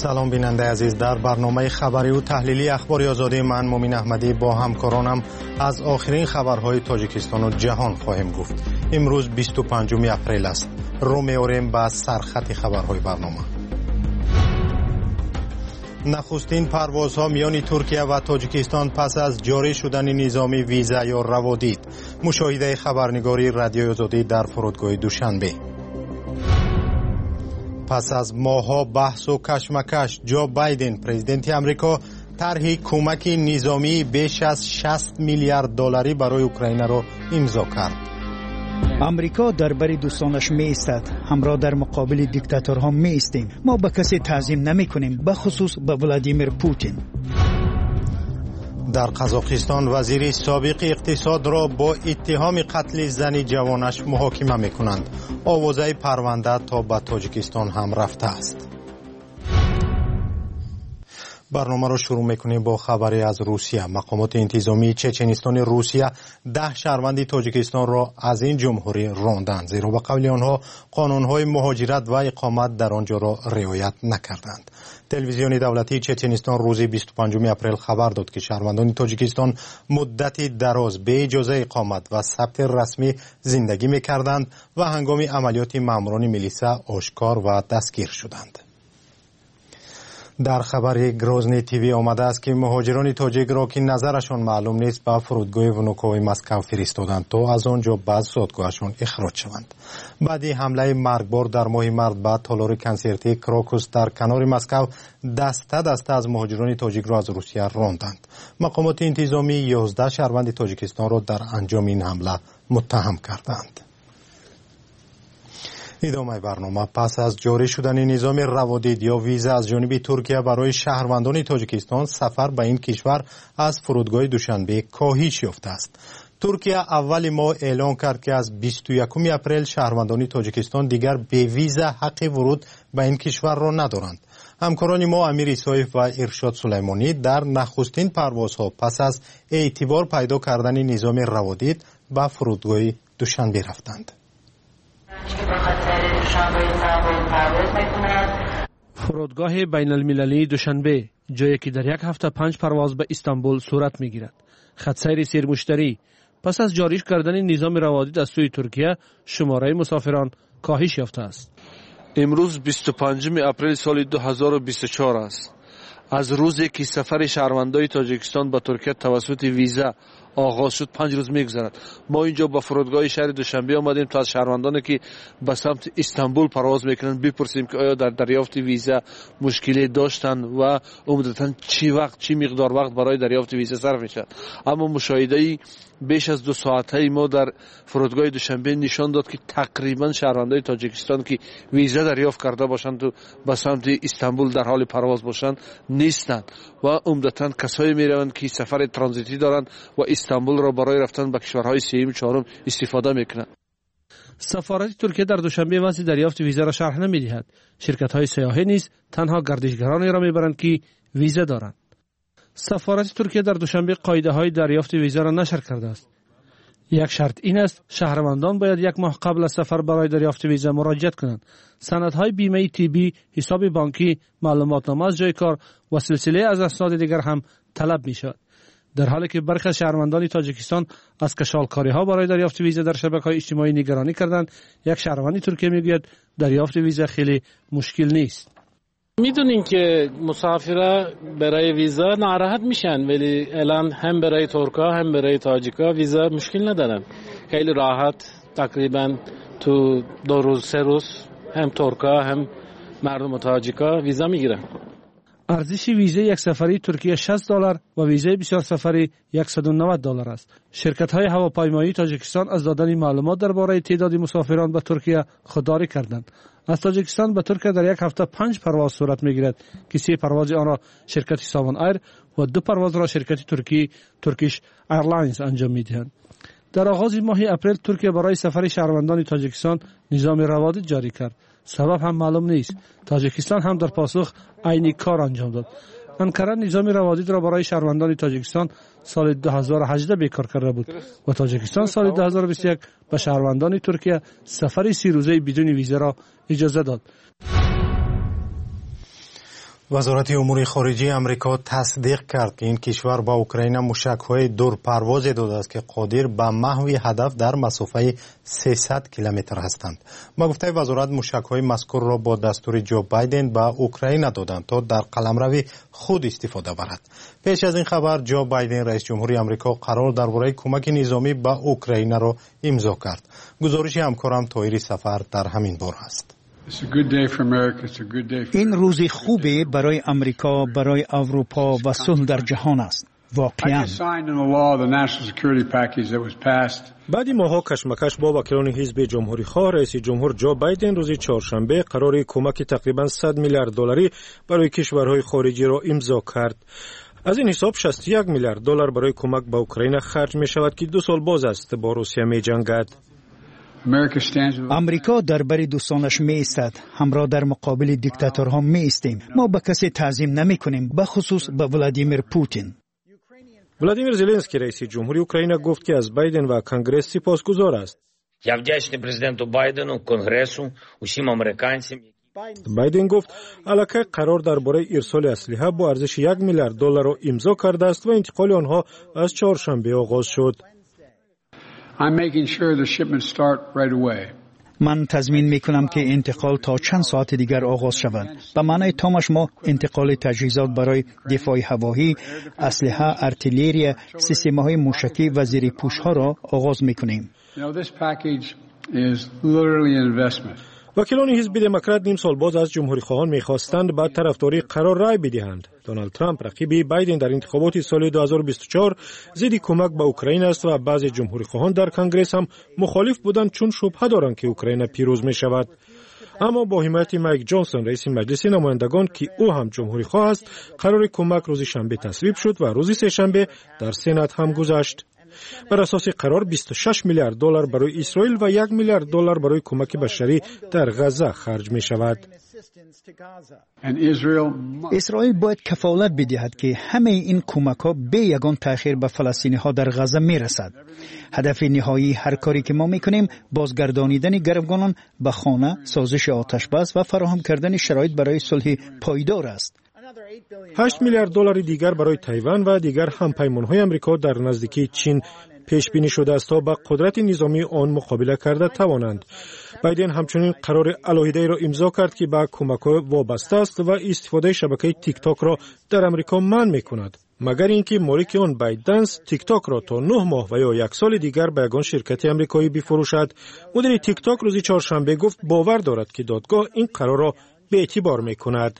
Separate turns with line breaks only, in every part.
سلام بیننده عزیز، در برنامه خبری و تحلیلی اخباری آزادی من مومین احمدی با همکارانم از آخرین خبرهای تاجیکستان و جهان خواهیم گفت. امروز 25 اپریل است. رو می‌آوریم به سرخط خبرهای برنامه. نخستین پروازها میان ترکیه و تاجیکستان پس از جاری شدن نظام ویزا یا روادید. مشاهده خبرنگاری رادیوی آزادی در فرودگاه دوشنبه. پس از ماه‌ها بحث و کشمکش، جو بایدن پرزیدنت آمریکا طرح کمک نظامی بیش از 60 میلیارد دلاری برای اوکراین را امضا کرد.
آمریکا در بر دوستانش می ایستد، همراه در مقابل دیکتاتورها می ایستیم. ما به کسی تعظیم نمی کنیم، به خصوص به ولادیمیر پوتین.
در قزاقستان وزیر سابق اقتصاد را با اتهام قتل زن جوانش محاکمه می کنند. آوازه پرونده تا به تاجیکستان هم رفته است. برنامه را شروع میکنیم با خبری از روسیه. مقامات انتظامی چچنستان روسیه 10 شهروند تاجیکستان را از این جمهوری راندند، زیرا به قول آنها قانونهای مهاجرت و اقامت در آنجا را رعایت نکردند. تلویزیون دولتی چچنستان روز 25 اپریل خبر داد که شهروندان تاجیکستان مدتی دراز به اجازه اقامت و ثبت رسمی زندگی میکردند و هنگام عملیات ماموران میلیسا آشکار و دستگیر شدند. در خبر گروزنی تیوی آمده است که مهاجران تاجیک را که نظرشان معلوم نیست به فرودگاه ونوکوی مسکو فرستادند تا از آنجا بعد فرودگاهشان اخراج شوند. بعدی حمله مرگبار در ماه مارس به تالار کنسرتی کراکوس در کنار مسکو دسته از مهاجران تاجیک را از روسیه راندند. مقامات انتظامی 11 شهروند تاجیکستان را در انجام این حمله متهم کردند. ادامه برنامه. پس از جاری شدن نظام روادید یا ویزا از جانب ترکیه برای شهروندان تاجیکستان، سفر به این کشور از فرودگاه دوشنبه کاهش یافته است. ترکیه اول ماه اعلام کرد که از 21 اپریل شهروندان تاجیکستان دیگر به ویزا حق ورود به این کشور را ندارند. همکاران ما امیر ایسایف و ارشاد سلیمانی در نخستین پروازها پس از اعتبار پیدا کردن نظام روادید به فرودگاه دوشنبه رفتند.
فرودگاه بین المللی دوشنبه، جایی که در یک هفته 5 پرواز به استانبول صورت میگیرد. خط سیر سیرمشتری. پس از جاری کردن نظام روادید از سوی ترکیه، شماره مسافران کاهش یافته است. امروز 25 اپریل سال 2024 است. از روزی که سفر شهروندان تاجیکستان به ترکیه توسط ویزا آغاز شد 5 روز میگذرد. ما اینجا با فرودگاه شهر دوشنبه آمدیم تا از شهروندانی که به سمت استانبول پرواز میکنند بپرسیم که آیا در دریافت ویزا مشکلی داشتند و عمدتاً چی مقدار وقت برای دریافت ویزا صرف میشد. اما مشاهده بیش از 2 ساعته ما در فرودگاه دوشنبه نشان داد که تقریبا شهروندان تاجیکستان که ویزا دریافت کرده باشند و به سمت استانبول در حال پرواز باشند نیستند و عمدتاً کسایی میروند که سفر ترانزیتی دارند و استانبول را برای رفتن به کشورهای سوم و چهارم استفاده میکنند. سفارت ترکیه در دوشنبه وضع دریافت ویزا را شرح نمیدهد. شرکت‌های سیاحی نیز تنها گردشگرانی را میبرند که ویزا دارند. سفارت ترکیه در دوشنبه قاعده‌های دریافت ویزا را نشر کرده است. یک شرط این است شهروندان باید 1 ماه قبل از سفر برای دریافت ویزا مراجعه کنند. سندهای بیمه طبی، حساب بانکی، معلوماتنامه از جای کار و سلسله از اسناد دیگر هم طلب می‌شود. در حالی که برخی از شهروندان تاجیکستان از کشالکاری‌ها برای دریافت ویزا در شبکه‌های اجتماعی نگرانی کردند، یک شهروند ترکیه میگوید دریافت ویزا خیلی مشکل نیست.
میدونین که مسافرها برای ویزا ناراحت میشن، ولی الان هم برای ترکا هم برای تاجیکا ویزا مشکل ندارن. خیلی راحت، تقریبا تو 2 روز 3 روز هم ترکا هم مردم تاجیکا ویزا میگیرن.
ارزش ویزای یک سفری ترکیه $60 و ویزای بسیار سفری $190 است. شرکت‌های هواپیمایی تاجیکستان از دادن معلومات درباره تعداد مسافران به ترکیه خودداری کردند. از تاجیکستان به ترکیه در یک هفته 5 پرواز صورت می‌گیرد که 3 پرواز آن را شرکت ساوان ایر و 2 پرواز را شرکت ترکیش ایرلاینز انجام می‌دهند. در آغاز ماه اپریل ترکیه برای سفر شهروندان تاجیکستان نظام روادید جاری کرد. سبب هم معلوم نیست. تاجیکستان هم در پاسخ عین کار انجام داد. انقره نظام روادید را برای شهروندان تاجیکستان سال 2018 بیکار کرده بود و تاجیکستان سال 2021 به شهروندان ترکیه سفر 30 روزه بدون ویزا را اجازه داد.
وزارت امور خارجه آمریکا تصدیق کرد که این کشور با اوکراین موشک‌های دورپرواز داده است که قادر به محو هدف در مسافه 300 کیلومتر هستند. با گفته وزارت موشک‌های مذکور را با دستور جو بایدن به اوکراین دادند تا در قلمرو خود استفاده برد. پیش از این خبر جو بایدن رئیس جمهوری آمریکا قرار درباره کمک نظامی به اوکراین را امضا کرد. گزارش همکارم طاهری سفر در همین باره است.
این روزی خوبی برای امریکا، برای اروپا و صلح در جهان است. واقعا
بعدی ماها کشمکش با وکیلان حزب جمهوری خواه، رئیس جمهور جو بایدن روز چهارشنبه قرار کمک تقریبا 100 میلیارد دلاری برای کشورهای خارجی را امضا کرد. از این حساب 61 میلیارد دلار برای کمک به اوکراین خرج می شود که 2 سال باز است با روسیه می جنگد.
امریکا در بر دوستانش می ایستد. همراه در مقابل دیکتاتورها می ایستیم. ما به کسی تعظیم نمی کنیم، به خصوص به ولادیمیر پوتین.
ولادیمیر زلنسکی رئیس جمهوری اوکراین گفت که از بایدن و کنگره سپاسگزار است.
Я вдячний президенту Байдену, Конгресу, усім американцям.
بایدن گفت الکی قرار درباره ارسال اسلحه با ارزش 1 میلیارد دلار را امضا کرده است و انتقال آنها از چهارشنبه آغاز شد.
من تضمین میکنم که انتقال تا چند ساعت دیگر آغاز شود. به معنای تامش ما انتقال تجهیزات برای دفاع هوایی، اسلحه، ارتلری، سیستم‌های موشکی و زیرپوش‌ها را آغاز میکنیم.
وکیلان حزب دموکرات نیم سال باز از جمهوری خواهان می‌خواستند با طرفداری قرار رای بدهند. دونالد ترامپ رقیب بایدن در انتخابات سال 2024 ضد کمک به اوکراین است و بعضی جمهوری خواهان در کنگره هم مخالف بودند چون شبهه دارند که اوکراین پیروز می‌شود. اما با حمایت مایک جانسون رئیس مجلس نمایندگان که او هم جمهوری خواه است، قرار کمک روز شنبه تصویب شد و روز سه‌شنبه در سنا هم گذشت. بر اساس قرار 26 میلیارد دلار برای اسرائیل و 1 میلیارد دلار برای کمک بشری در غزه خرج می شود.
اسرائیل باید کفالت بدهد که همه این کمک‌ها به یگان تأخیر به فلسطینی‌ها در غزه می‌رسد. هدف نهایی هر کاری که ما می‌کنیم بازگردانیدن گروگانان به خانه، سازش آتش‌بس و فراهم کردن شرایط برای صلح پایدار است.
8 میلیارد دلار دیگر برای تایوان و دیگر همپیمان‌های آمریکا در نزدیکی چین پیش بینی شده است تا با قدرت نظامی آن مقابله کرده توانند. بایدن همچنین قرار علاهیده را امضا کرد که به کمک‌ها وابسته است و استفاده شبکه تیک تاک را در آمریکا منع می‌کند. مگر اینکه مالک آن بایدنس تیک تاک را تا 9 ماه و یا 1 سال دیگر به یگان شرکت آمریکایی بفروشد. مدیر تیک تاک روز چهارشنبه گفت باور دارد که دادگاه این قرار را به اعتبار می‌کند.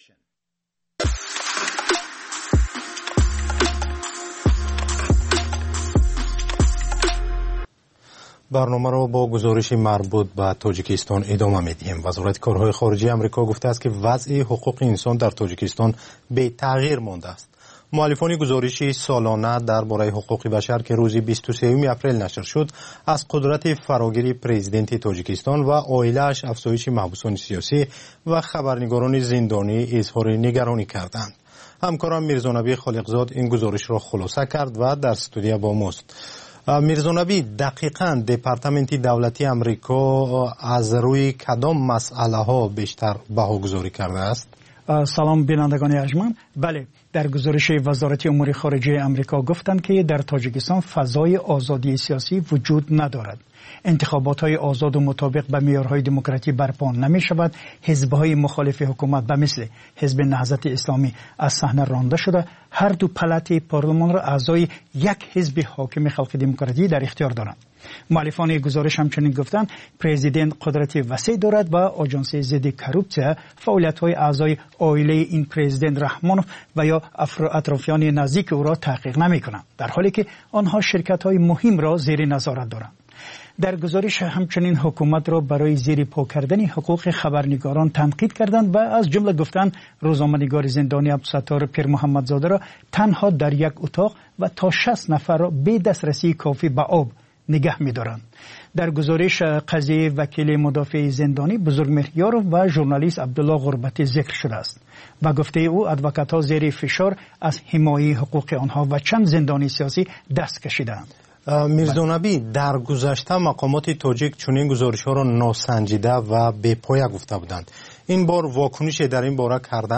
برنامه را با گزارش مربوط به تاجیکستان ادامه می‌دهیم. وزارت کارهای خارجه آمریکا گفته است که وضع حقوق انسان در تاجیکستان به تغییر مانده است. مؤلفان گزارش سالانه درباره حقوق بشر که روز 23 اپریل نشر شد، از قدرت فراگیری پرزیدنت تاجیکستان و عائله‌اش، افزایش محبوسان سیاسی و خبرنگاران زندانی اظهار نگرانی کردند. همکارم میرزانبی خالقزاد این گزارش را خلاصه کرد و در استودیو با ماست. میرزانبی، دقیقاً دپارتمنت دولتی آمریکا از روی کدام مسئله ها بیشتر بهاگذاری کرده است؟
سلام بینندگان ارجمند. بله، در گزارش وزارت امور خارجه آمریکا گفتند که در تاجیکستان فضای آزادی سیاسی وجود ندارد. انتخابات‌های آزاد و مطابق به معیارهای دموکراسی برپا نمی‌شود. حزب‌های مخالف حکومت به مثل حزب نهضت اسلامی از صحنه رانده شده. هر دو پلات پارلمان را اعضای یک حزب حاکم خلق دموکراسی در اختیار دارند. مؤلفان گزارش همچنین گفتند پرزیدنت قدرت وسیع دارد و آژانس ضد کروپسیون فعالیت‌های اعضای عائله این پرزیدنت رحمانوف و یا اطرافیان نزدیک او را تحقیق نمی‌کنند، در حالی که آنها شرکت‌های مهم را زیر نظارت دارند. در گزارش همچنین حکومت را برای زیر پا کردن حقوق خبرنگاران تنقید کردند و از جمله گفتند روزنامه‌نگار زندانی عبدالستار پیر محمدزاده را تنها در یک اتاق و تا 60 نفر را به دسترسی کافی به آب نگه می‌دارند. در گزارش قضیه وکیل مدافع زندانی بزرگمهریارov و ژورنالیست عبدالله غربتی ذکر شده است و گفته او ادوکات‌ها زیر فشار از حمایت حقوق آنها و چند زندانی سیاسی دست کشیدند.
میرزانبی، در گذشته مقامات تاجیک چنین گزارش‌ها را ناسنجیده و بی پایه گفته بودند. این بار واکنش در این باره کردند؟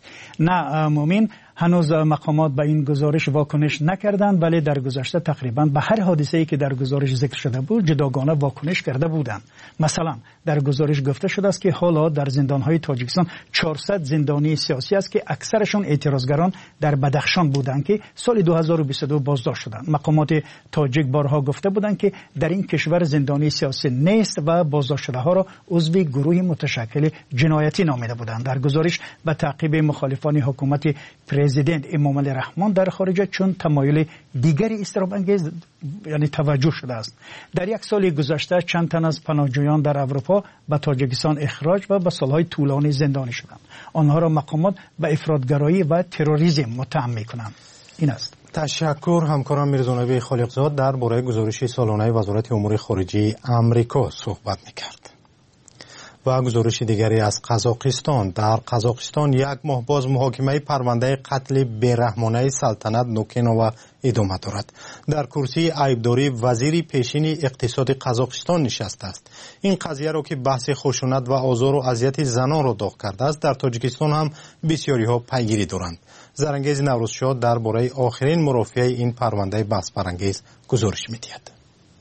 نه مومین هنوز مقامات به این گزارش واکنش نکردند، ولی در گذشته تقریبا به هر حادثه‌ای که در گزارش ذکر شده بود جداگانه واکنش کرده بودند. مثلا در گزارش گفته شده است که حالا در زندان‌های تاجیکستان 400 زندانی سیاسی است که اکثرشون اعتراضگران در بدخشان بودند که سال 2022 بازداشت شدند. مقامات تاجیک بارها گفته بودند که در این کشور زندانی سیاسی نیست و بازداشت شده‌ها را عضو گروه متشکل جنایتی نامیده بودند. در گزارش به تعقیب مخالفان حکومت پرزیدنت امام علی رحمان در خارج چون تمایل دیگری اضطراب انگیز یعنی توجه شده است. در یک سال گذشته چند تن از پناهجویان در اروپا به تاجیکستان اخراج و به سالهای طولانی زندانی شدند. آنها را مقامات به افراطگرایی و تروریسم متهم می‌کنند. این است.
تشکر همکارم میرزا نبی خالقزاد درباره گزارش سالانه وزارت امور خارجه آمریکا صحبت می‌کرد. و گزارش دیگری از قزاقستان. در قزاقستان یک ماه باز محاکمه پرونده قتل بیرحمانه سلطنت نوکینووا ادامه دارد. در کرسی عیبداری وزیر پیشین اقتصاد قزاقستان نشسته است. این قضیه را که بحث خشونت و آزار و اذیت زنان را داغ کرده است در تاجیکستان هم بسیاری ها پیگیری دارند. زرانگیز نوروزشاه درباره آخرین مرافعه این پرونده بحث برانگیز گزارش می‌دهد.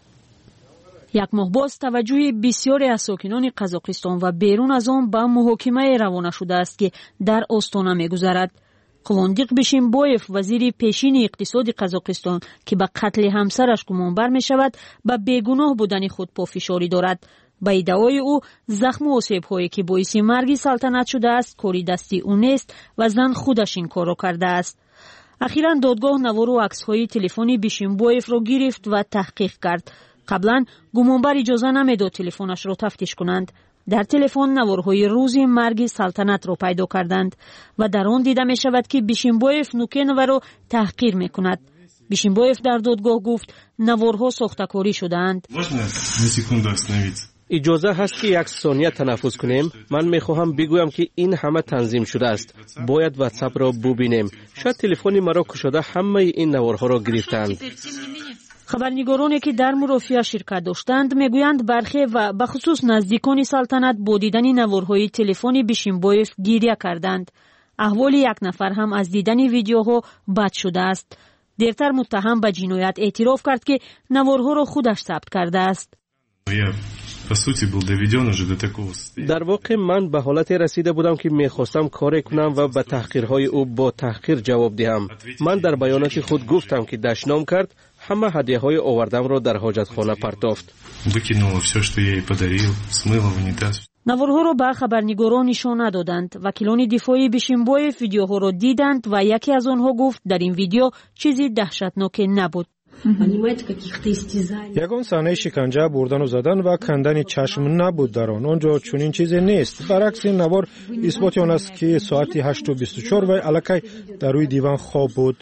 یک ماه باز توجه بسیاری از ساکنان قزاقستان و بیرون از آن به محاکمه روانه شده است که در آستانه می‌گذرد. قواندیق بیشیمبایف وزیر پیشین اقتصاد قزاقستان که به قتل همسرش گمانبر می‌شود به بیگناه بودن خود پافشاری دارد. به ادعای او زخم و آسیب‌هایی که باعث مرگ سلطنت شده است کاری دستی او نیست و زن خودش این کار را کرده است. اخیراً دادگاه نوار و عکس‌های تلفنی بیشیمبایف را گرفت و تحقیق کرد. قبلا گمانبر اجازه نمیداد تلفنش را تفتیش کنند. در تلفن نوارهای روز مرگ سلطنت را پیدا کردند و در آن دیده می شود که بیشیمبایف نوکینووا را تحقیر می کند. بیشیمبایف در دادگاه گفت نوارها ساختکاری شدند.
اجازه هست که یک ثانیه تنفس کنیم؟ من میخواهم بگویم که این همه تنظیم شده است. باید واتساپ را ببینیم. شاید تلفن مرا کشاده همه این نوارها را گرفتند.
خبرنگارانی که در مرافعه شرکت داشتند میگویند برخی و به خصوص نزدیکان سلطنت با دیدن نوارهای تلفن بیشیمبایف گریه کردند. احوال یک نفر هم از دیدن ویدیوها بد شده است. دیرتر متهم به جنایت اعتراف کرد که نوارها را خودش ثبت کرده است.
در واقع من به حالتی رسیده بودم که میخواستم کاری کنم و به تحقیرهای او با تحقیر جواب دهم. من در بیانات خود گفتم که دشنام کرد، همه هدیه های آوردم را در حاجت خانه پرتافت.
نوارها را به خبرنگاران نشان ندادند. وکیلان دفاعی بیشیمبایف ویدیوها را دیدند و یکی از آنها گفت در این ویدیو چیزی دهشتناک نبود.
یگان صحنه شکنجه، بردن و زدن و کندن چشم نبود در آن. آنجا چنین چیزی نیست. برعکس این نوار اثبات آن است که ساعت 8:24 و الکی در روی دیوان خواب بود.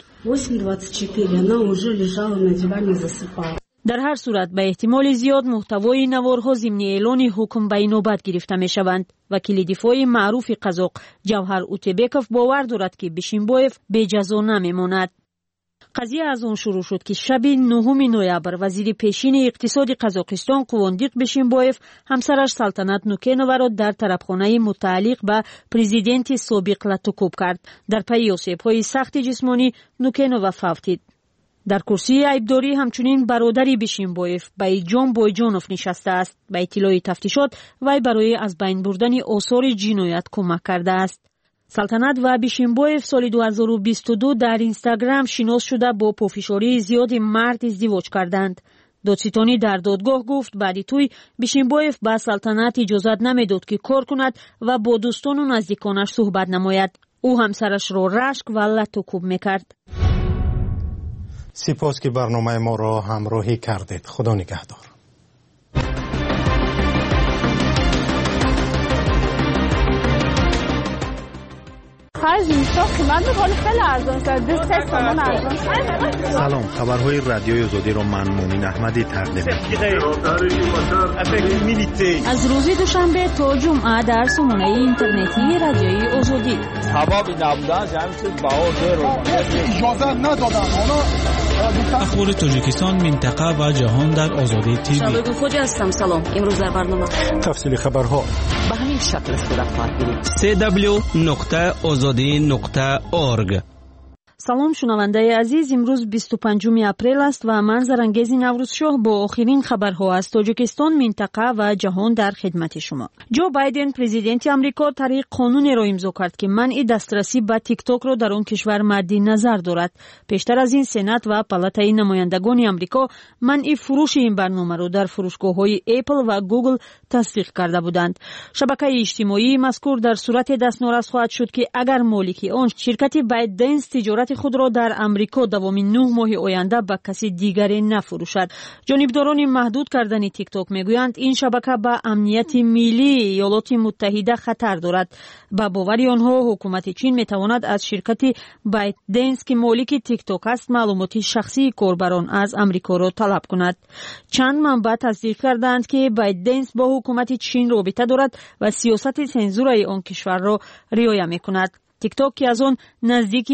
در هر صورت به احتمال زیاد محتوای نوارها ضمن اعلان حکم به نوبت گرفته می شوند. وکیل دفاعی معروف قزاق جوهر اوتبکوف باور دارد که بیشیمبایف بی جزا نمی ماند. قضیه از آن شروع شد که شب 9 نوامبر وزیر پیشین اقتصاد قزاقستان قواندیق بیشیمبایف همسرش سلطنت نوکینووا را در طرفخانه متعلق به پرزیدنت سابق لطوکوب کرد. در پی آسیب‌های سخت جسمانی نوکینووا فوتید. در کرسی عیبداری همچنین برادری بیشیمبایف بایجان بایجانوف نشسته است. به اطلاع تفتیشات وی برای از بین بردن آثار جنایت کمک کرده است. سلطنت و بیشیمبایف سال 2022 در اینستاگرام شناس شده با پافشاری زیاد مرد ازدواج کردند. دادستانی در دادگاه گفت بعد توی بیشیمبایف به سلطنت اجازت نمیداد که کار کند و با دوستان و نزدیکانش صحبت نماید. او همسرش را رشک و لطوکوب میکرد.
سپاس که برنامه ما را همراهی کردید. خدا نگهدار.
سلام، خبرهای رادیوی آزادی را من مومین احمدی تقدیم می‌کنم.
از روز دوشنبه تا جمعه در سامانه اینترنتی رادیوی آزادی.
سبب نبودن همین چیز باور رو اجازه ندادن. اونا اخبار تاجیکستان، منطقه و جهان در آزادی تیوی.
شادو خوجا هستم. سلام. امروز در برنامه
تفصیل خبرها
به همین شکل صورت خواهد گرفت.
www.azadi.org.
سلام شنونده عزیز، امروز 25 اپریل است و من زرنگیز نوروزشاه با آخرین خبرها از تاجیکستان، منطقه و جهان در خدمت شما. جو بایدن پرزیدنت آمریکا طریق قانونی را امضا کرد که منع دسترسی به تیک تاک را در آن کشور مد نظر دارد. پیشتر از این سنات و پالاتای نمایندگان آمریکا منع فروش این برنامه را در فروشگاه‌های اپل و گوگل تصدیق کرده بودند. شبکه اجتماعی مذکور در صورت دستنوراست خواهد شد که اگر مالک آن شرکت بایدنز تجارت خود را در امریکا دوام 9 ماه آینده به کسی دیگری نفروشد. جانبداران محدود کردن تیک تاک میگویند این شبکه به امنیت ملی ایالات متحده خطر دارد. با باور آنها حکومت چین میتواند از شرکت بایدنز که مالک تیک تاک است معلومات شخصی کاربران از امریکا را طلب کند. چند منبع تصدیق کردند که بایدنز با حکومت چین رابطه دارد و سیاست سنزور آن کشور را رعایت میکند. تیک تاک که از آن نزدیک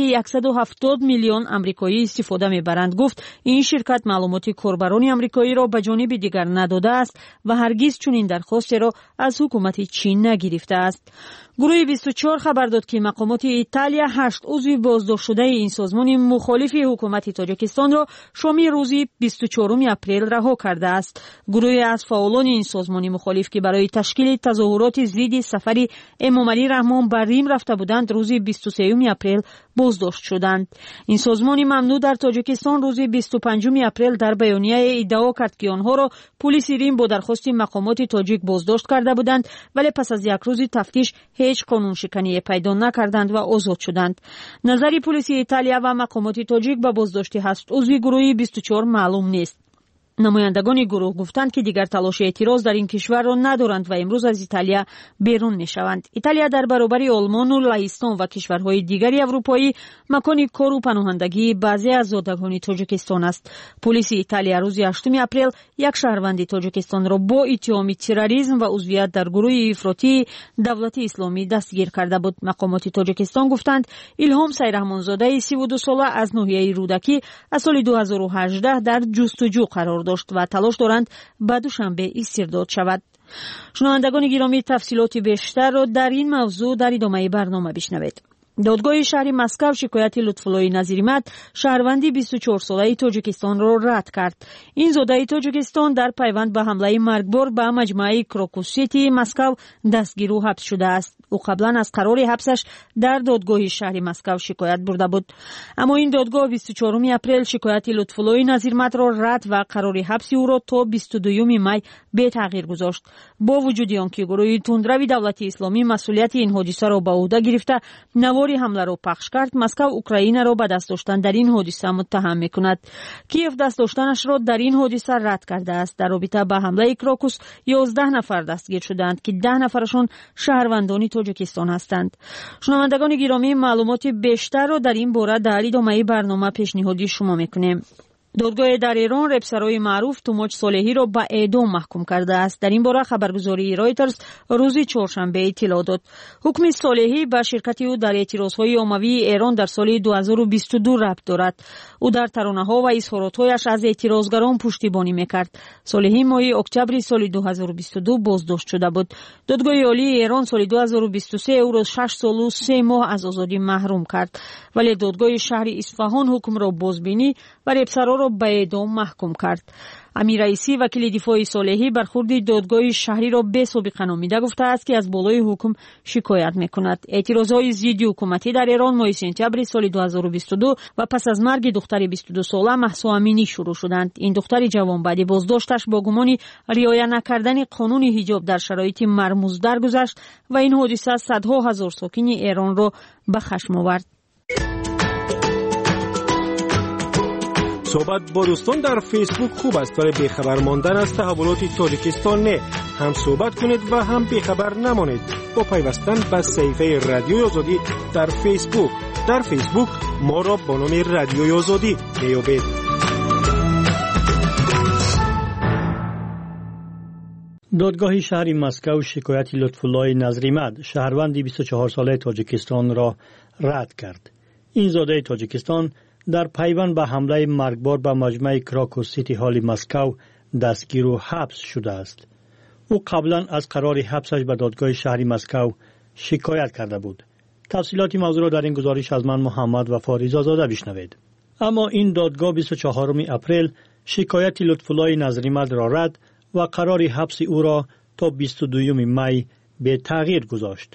170 میلیون آمریکایی استفاده میبرند گفت این شرکت معلومات کاربران آمریکایی را به جانب دیگر نداده است و هرگز چنین درخواستی را از حکومت چین نگرفته است. گروه 24 خبر داد که مقامات ایتالیا 8 عضو بازداشت شده این سازمان مخالف حکومت تاجیکستان را شام روز 24 اپریل رها کرده است. گروه از فعالان این سازمان مخالف که برای تشکیل تظاهرات ضد سفر امامعلی رحمان به ریم رفته بودند روز 23 اپریل بازداشت شدند. این سازمان ممنوع در تاجیکستان روز 25 اپریل در بیانیه ادعا کرد که آنها را پلیس ریم با درخواست مقامات تاجیک بازداشت کرده بودند، ولی پس از یک روز تفتیش هیچ قانون شکنی پیدا نکردند و آزاد شدند. نظر پلیس ایتالیا و مقامات تاجیک به بازداشت 8 عضو گروه 24 معلوم نیست. نمایندگان گروه گفتند که دیگر تلاش اعتراض در این کشور را ندارند و امروز از ایتالیا بیرون میشوند. ایتالیا در برابر آلمان و لهستان و کشورهای دیگری اروپایی مکان کار و پناهندگی بعضی از زادگان تاجیکستان است. پلیس ایتالیا روز 8 اپریل یک شهروند تاجیکستان را با اتهام تروریسم و عضویت در گروه افراطی دولت اسلامی دستگیر کرده بود. مقامات تاجیکستان گفتند الهام سیرحمانزاده 32 ساله از ناحیه رودکی از سال 2018 در جستجو قرار داشت و تلاش دارند به دوشنبه استرداد شود. شنوندگان گرامی، تفصیلات بیشتر را در این موضوع در ادامه برنامه بشنوید. دادگاه شهر مسکو شکایت لطفالله نظیرمد شهروندی 24 ساله تاجیکستان را رد کرد. این زاده تاجیکستان در پیوند به حمله مرگبار به مجمع کراکوسیتی مسکو دستگیر و حبس شده است. او قبلا از قرار حبسش در دادگاه شهر مسکو شکایت برده بود، اما این دادگاه 24 اپریل شکایت لطفالله نظیرمد را رد و قرار حبس او را تا 22 می به تغییر گذاشت. با وجود آنکه گروه تندروی دولت اسلامی مسئولیت این حادثه را به عهده گرفته نواری حمله را پخش کرد، مسکو اوکراین را به دست داشتن در این حادثه متهم می‌کند. کیف دست داشتنش را در این حادثه رد کرده است. در رابطه با حمله کراکوس 11 نفر دستگیر شدند که 10 نفرشان شهروندان تاجیکستان هستند. شنوندگان گرامی، معلومات بیشتر را در این باره در ادامه برنامه پیشنهاد شما می‌کنیم. دادگاه در ایران رپسرای معروف توماچ صالحی را به اعدام محکوم کرده است. در این باره خبرگزاری رایترز روز چهارشنبه اطلاع داد. حکم صالحی به شرکت او در اعتراضهای عمومی ایران در سال 2022 ربط دارد. او در ترانه‌ها و اظهارات‌هایش از اعتراضگران پشتیبانی می‌کرد. صالحی ماه اکتبر سال 2022 بازداشت شده بود. دادگاه عالی ایران سال 2023 او را 6 سال و 3 ماه از آزادی محروم کرد، ولی دادگاه شهر اصفهان حکم را بازبینی و رپسرا را به اعدام محکوم کرد. امیر رئیسی وکیل دفاع صالحی برخورد دادگاه شهری را بی سابقه نامیده گفته است که از بالای حکم شکایت میکند. اعتراضهای ضد حکومتی در ایران ماه سپتامبر سال 2022 و پس از مرگ دختر 22 ساله مهسا امینی شروع شدند. این دختر جوان بعد بازداشتش با گمان رعایت نکردن قانون حجاب در شرایط مرموز درگذشت و این حادثه صدها هزار ساکن ایران را به خشم آورد.
صحبت با دوستان در فیسبوک خوب است، ولی بیخبر ماندن از تحولات تاجیکستان نه. هم صحبت کنید و هم بیخبر نمانید با پیوستن به صفحه رادیوی آزادی در فیسبوک. در فیسبوک ما را با نام رادیوی آزادی بیابید.
دادگاه شهر مسکو شکایت لطفالله نظریمد شهروند 24 ساله تاجیکستان را رد کرد. این زاده تاجیکستان در پیوند به حمله مرگبار به مجمع کراکوس سیتی هال مسکو دستگیر و حبس شده است. او قبلا از قرار حبسش به دادگاه شهری مسکو شکایت کرده بود. تفصیلات موضوع را در این گزارش از من محمد و فاریزا زاده بشنوید. اما این دادگاه 24 اپریل شکایت لطفالله نظریمرد را رد و قرار حبس او را تا 22 می به تغییر گذاشت.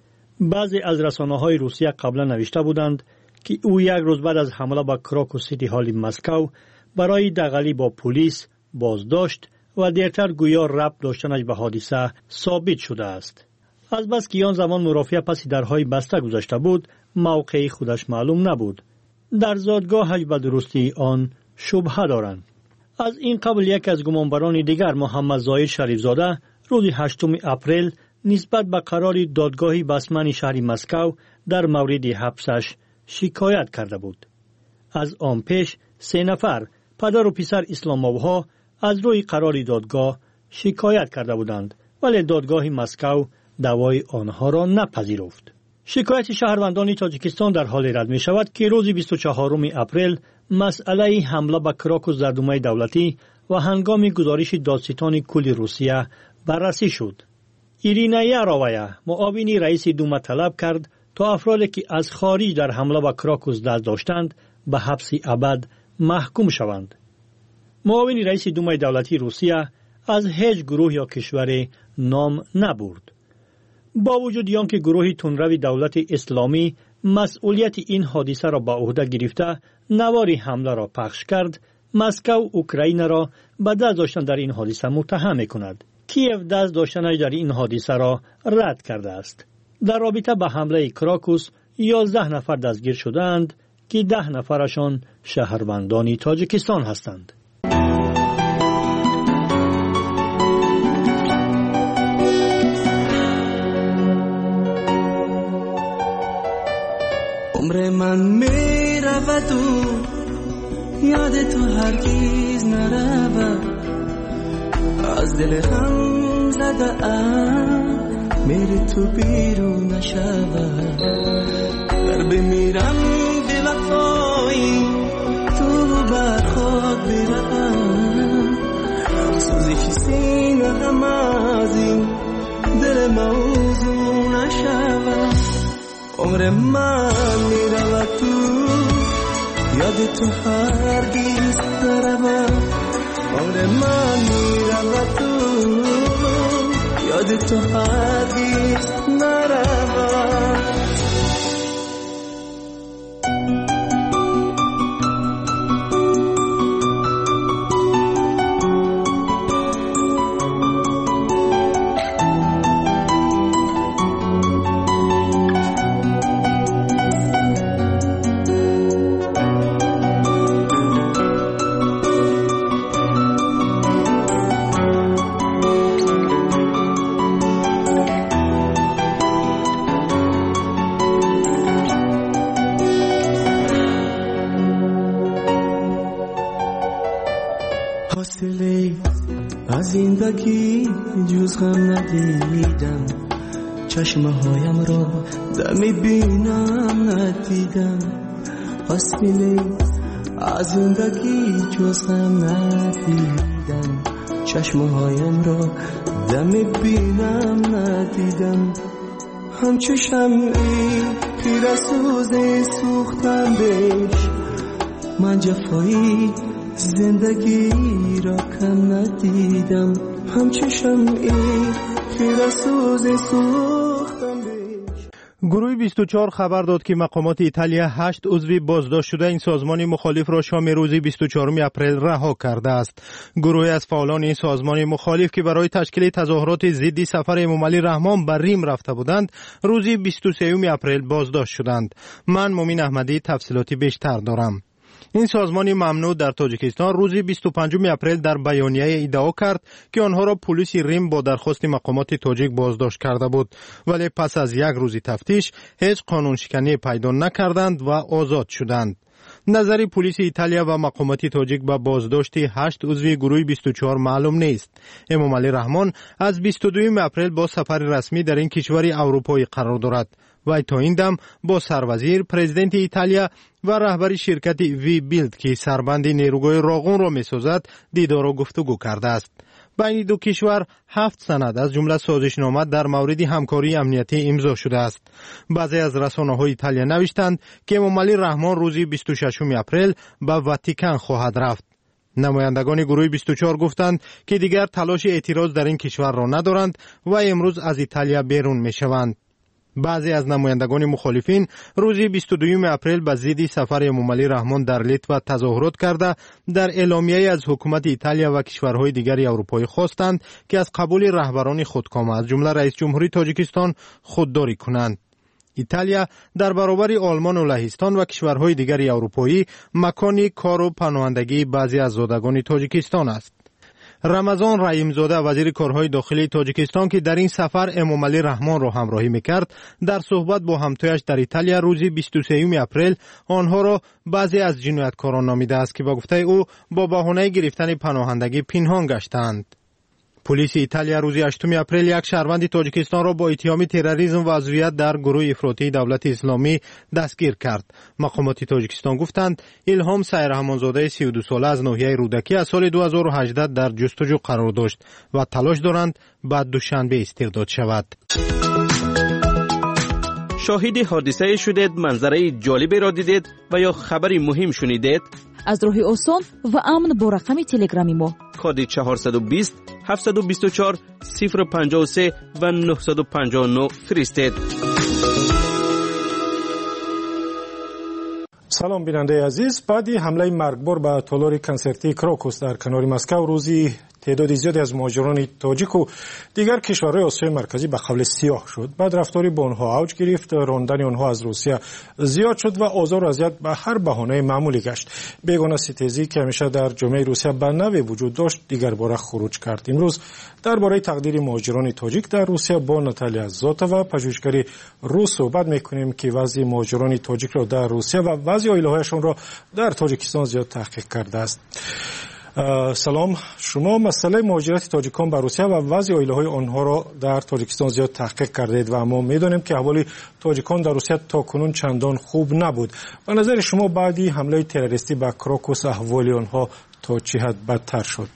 بعضی از رسانه‌های روسیه قبلا نوشته بودند که او یک روز بعد از حمله به کراکوس سیتی هال مسکو برای دغلی با پلیس بازداشت و دیرتر گویا ربط داشتنش به حادثه ثابت شده است. از بس که آن زمان مرافعه پس درهای بسته گذاشته بود، موقع خودش معلوم نبود. در زادگاهش به درستی آن شبهه دارند. از این قبل یک از گمانبران دیگر محمد زاهد شریفزاده روز 8 اپریل نسبت به قرار دادگاه بسمن شهر مسکو در مورد حبسش شکایت کرده بود. از آن پیش 3 نفر پدر و پسر اسلام‌آبادها از روی قرار دادگاه شکایت کرده بودند، ولی دادگاه مسکو دعوای آنها را نپذیرفت. شکایت شهروندان تاجیکستان در حال رد می شود که روز 24 اپریل مسئله حمله به کراکوس در دومه دولتی و هنگام گزارش دادستان کل روسیه بررسی شد. ایرینا یارووایا معاون رئیس دوما طلب کرد تا افرادی که از خارج در حمله به کراکوس دست داشتند به حبس ابد محکوم شوند. معاون رئیس دومای دولتی روسیه از هیچ گروه یا کشور نام نبرد. با وجود آنکه گروه تندرو دولت اسلامی مسئولیت این حادثه را به عهده گرفته نوار حمله را پخش کرد، مسکو اوکراین را به دست داشتن در این حادثه متهم می‌کند. کیف دست داشتنش در این حادثه را رد کرده است. در رابطه با حمله کراکوس 11 نفر دستگیر شدند که 10 نفرشان شهروندان تاجیکستان هستند.
عمر من می رود و یاد تو هرگز نرود، از دل هم زده ام میری تو بیرون نشود. در بمیرم به وفایی تو بر خود بروم، سوزش سینه هم از این دل موضوع نشود. عمر من میرود تو یاد تو هرگز نرود. عمر من میرود تو یاد تو هرگز نرود. از زندگی جز غم ندیدم، چشمهایم را دمی بینم ندیدم. فاصله از زندگی جز غم ندیدم، چشمهایم را دمی بینم ندیدم. همچو شمعی پیر سوز سوختم بهش، من جفایی زندگی را کم ندیدم. همچو شمعی پیر سوز سوختم بهش.
گروه 24 خبر داد که مقامات ایتالیا 8 عضو بازداشت شده این سازمان مخالف را شام روز 24 اپریل رها کرده است. گروه از فعالان این سازمان مخالف که برای تشکیل تظاهرات ضد سفر امام علی رحمان به ریم رفته بودند، روز 23 اپریل بازداشت شدند. من مومن احمدی تفصیلاتی بیشتر دارم. این سازمان ممنوع در تاجیکستان روز 25 اپریل در بیانیه ادعا کرد که آنها را پلیس ریم با درخواست مقامات تاجیک بازداشت کرده بود، ولی پس از یک روز تفتیش هیچ قانون شکنی پیدا نکردند و آزاد شدند. نظر پلیس ایتالیا و مقامات تاجیک به بازداشت 8 عضو گروه 24 معلوم نیست. امام علی رحمان از 22 اپریل با سفر رسمی در این کشور اروپایی قرار دارد و تا این دم با سروزیر پرزیدنت ایتالیا و رهبر شرکت وی بیلد که سربند نیروگاه راغون را می‌سازد دیدار و گفتگو کرده است. بین دو کشور 7 سند از جمله سازشنامه در مورد همکاری امنیتی امضا شده است. بعضی از رسانه‌های ایتالیا نوشتند که امامعلی رحمان روز 26 اپریل به واتیکان خواهد رفت. نمایندگان گروه 24 گفتند که دیگر تلاش اعتراض در این کشور را ندارند و امروز از ایتالیا بیرون می‌شوند. بعضی از نمایندگان مخالفین روز 22 اپریل به ضد سفر امامعلی رحمان در لیتوا تظاهرات کرده در اعلامیه از حکومت ایتالیا و کشورهای دیگر اروپایی خواستند که از قبول رهبران خودکام از جمله رئیس جمهوری تاجیکستان خودداری کنند. ایتالیا در برابر آلمان و لهستان و کشورهای دیگر اروپایی مکان کار و پناهندگی بعضی از زادگان تاجیکستان است. رمضان رحیمزاده وزیر کارهای داخلی تاجیکستان که در این سفر امامعلی رحمان را همراهی میکرد در صحبت با همتایش در ایتالیا روز 23 اپریل آنها را بعضی از جنایتکاران نامیده است که با گفته او با بهانه گرفتن پناهندگی پنهان گشتند. پلیس ایتالیا روز 8 اپریل یک شهروند تاجیکستان را با اتهام تروریسم و عضویت در گروه افراطی دولت اسلامی دستگیر کرد. مقامات تاجیکستان گفتند الهام سیرحمانزاده 32 ساله از ناحیه رودکی از سال 2018 در جستجو قرار داشت و تلاش دارند بعد دوشنبه استرداد شود.
شاهد حادثه شدید، منظره جالبی را دیدید و یا خبری مهم شنیدید؟
از راه آسان و امن با رقم تلگرامی ما
کد 420 724 053 و 959 فرستید.
سلام بیننده عزیز. بعدی حمله مرگبار به تالار کنسرتی کراکوس در کنار مسکو روزی تعداد زیادی از مهاجران تاجیک و دیگر کشورهای آسیای مرکزی به قبل سیاه شد. بعد رفتاری با آنها اوج گرفت، راندن آنها از روسیه زیاد شد و آزار و اذیت به هر بهانه معمولی گشت. بیگانه ستیزی که همیشه در جامعه روسیه به نوی وجود داشت دیگر باره خروج کرد. امروز درباره تقدیر مهاجران تاجیک در روسیه با ناتالیا زاتووا پژوهشگر روس صحبت می‌کنیم که وضع مهاجران تاجیک را در روسیه و وضع عائله‌هایشان را در تاجیکستان زیاد تحقیق کرده است. سلام، شما مسئله مهاجرت تاجیکان به روسیه و وضع عائله‌های آنها را در تاجیکستان زیاد تحقیق کردید و ما می‌دانیم که احوال تاجیکان در روسیه تاکنون چندان خوب نبود. به نظر شما بعدی حمله تروریستی به کراکوس احوال آنها تا چه حد بدتر شد؟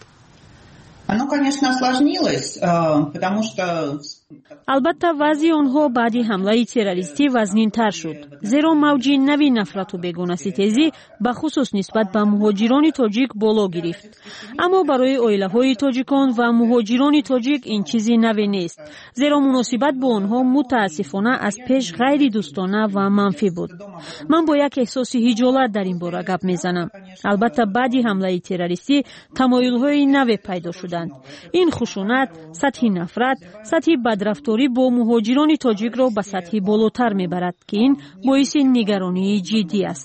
البته وضع آنها بعد حمله تروریستی وزنین‌تر شد، زیرا موج نوی نفرت و بیگانه‌ستیزی به خصوص نسبت به مهاجران تاجیک بالا گرفت. اما برای عائله‌های تاجیکان و مهاجران تاجیک این چیزی نوی نیست، زیرا مناسبت با آنها متاسفانه از پیش غیر دوستانه و منفی بود. من با یک احساس خجالت در این باره گپ میزنم. البته بعد حمله تروریستی تمایل‌های نوی پیدا شدند. این خشونت، سطح نفرت، سطح بدرفتاری با مهاجران تاجیک را به سطح بالاتر میبرد که این باعث نگرانی جدی است.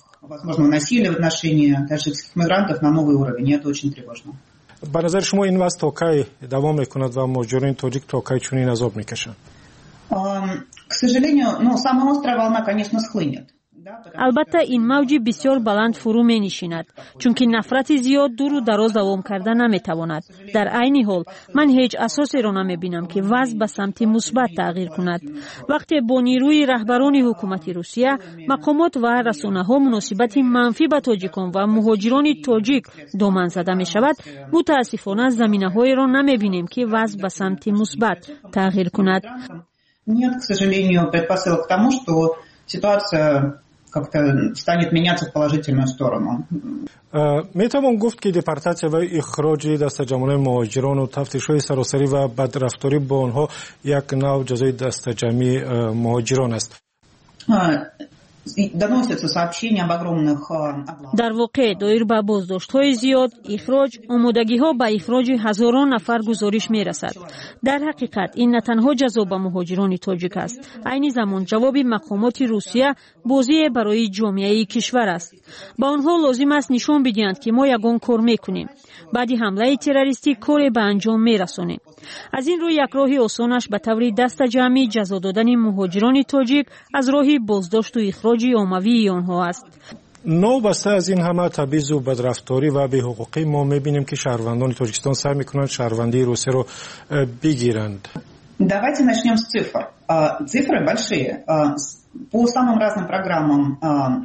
به نظر شما این وضع تا کی دوام میکند و مهاجران تاجیک تا کی چنین عذاب میکشند؟
البته این موج بسیار بلند فرو می نشیند، چون که نفرت زیاد دور و دراز دوام کرده نمی تواند. در عین حال من هیچ اساسی را نمی بینم که وضع به سمت مثبت تغییر کند. وقتی با نیروی رهبران حکومت روسیه، مقامات و رسانه‌ها مناسبت منفی به تاجیکان و مهاجران تاجیک دامن زده می شود، متاسفانه زمینه‌هایی را نمی بینیم که وضع به سمت مثبت تغییر کند.
Нет, к сожалению, предпосылок к тому, что ситуация как-то станет меняться в положительную сторону.
میتوان گفت که دپارتاسیا و اخراج دستجمعان مهاجران و تفتیش‌های سراسری و بدرفتاری با آنها یک نوع جزای دستجمعی مهاجران است.
در واقع دایر به بازداشت‌های زیاد، اخراج، آمادگی‌ها به اخراج هزاران نفر گزارش می‌رسد. در حقیقت این نه تنها جزا به مهاجران تاجیک است، عین زمان جواب مقامات روسیه بازی برای جامعه کشور است. با آنها لازم است نشان بدهند که ما یگان کار می‌کنیم، بعد حمله تروریستی کار به انجام می‌رسانیم. از این روی یک راه آسانش به طور دست جمعی جزا دادن مهاجران تاجیک از راه بازداشت و اخراج عمومی آنها است.
نوبسته از این همه تبعیض و بدرفتاری و بی‌حقوقی ما می‌بینیم که شهروندان تاجیکستان سعی می‌کنند شهروندی روسیه رو بگیرند.
Давайте начнем с цифр. Цифры большие. По самым разным программам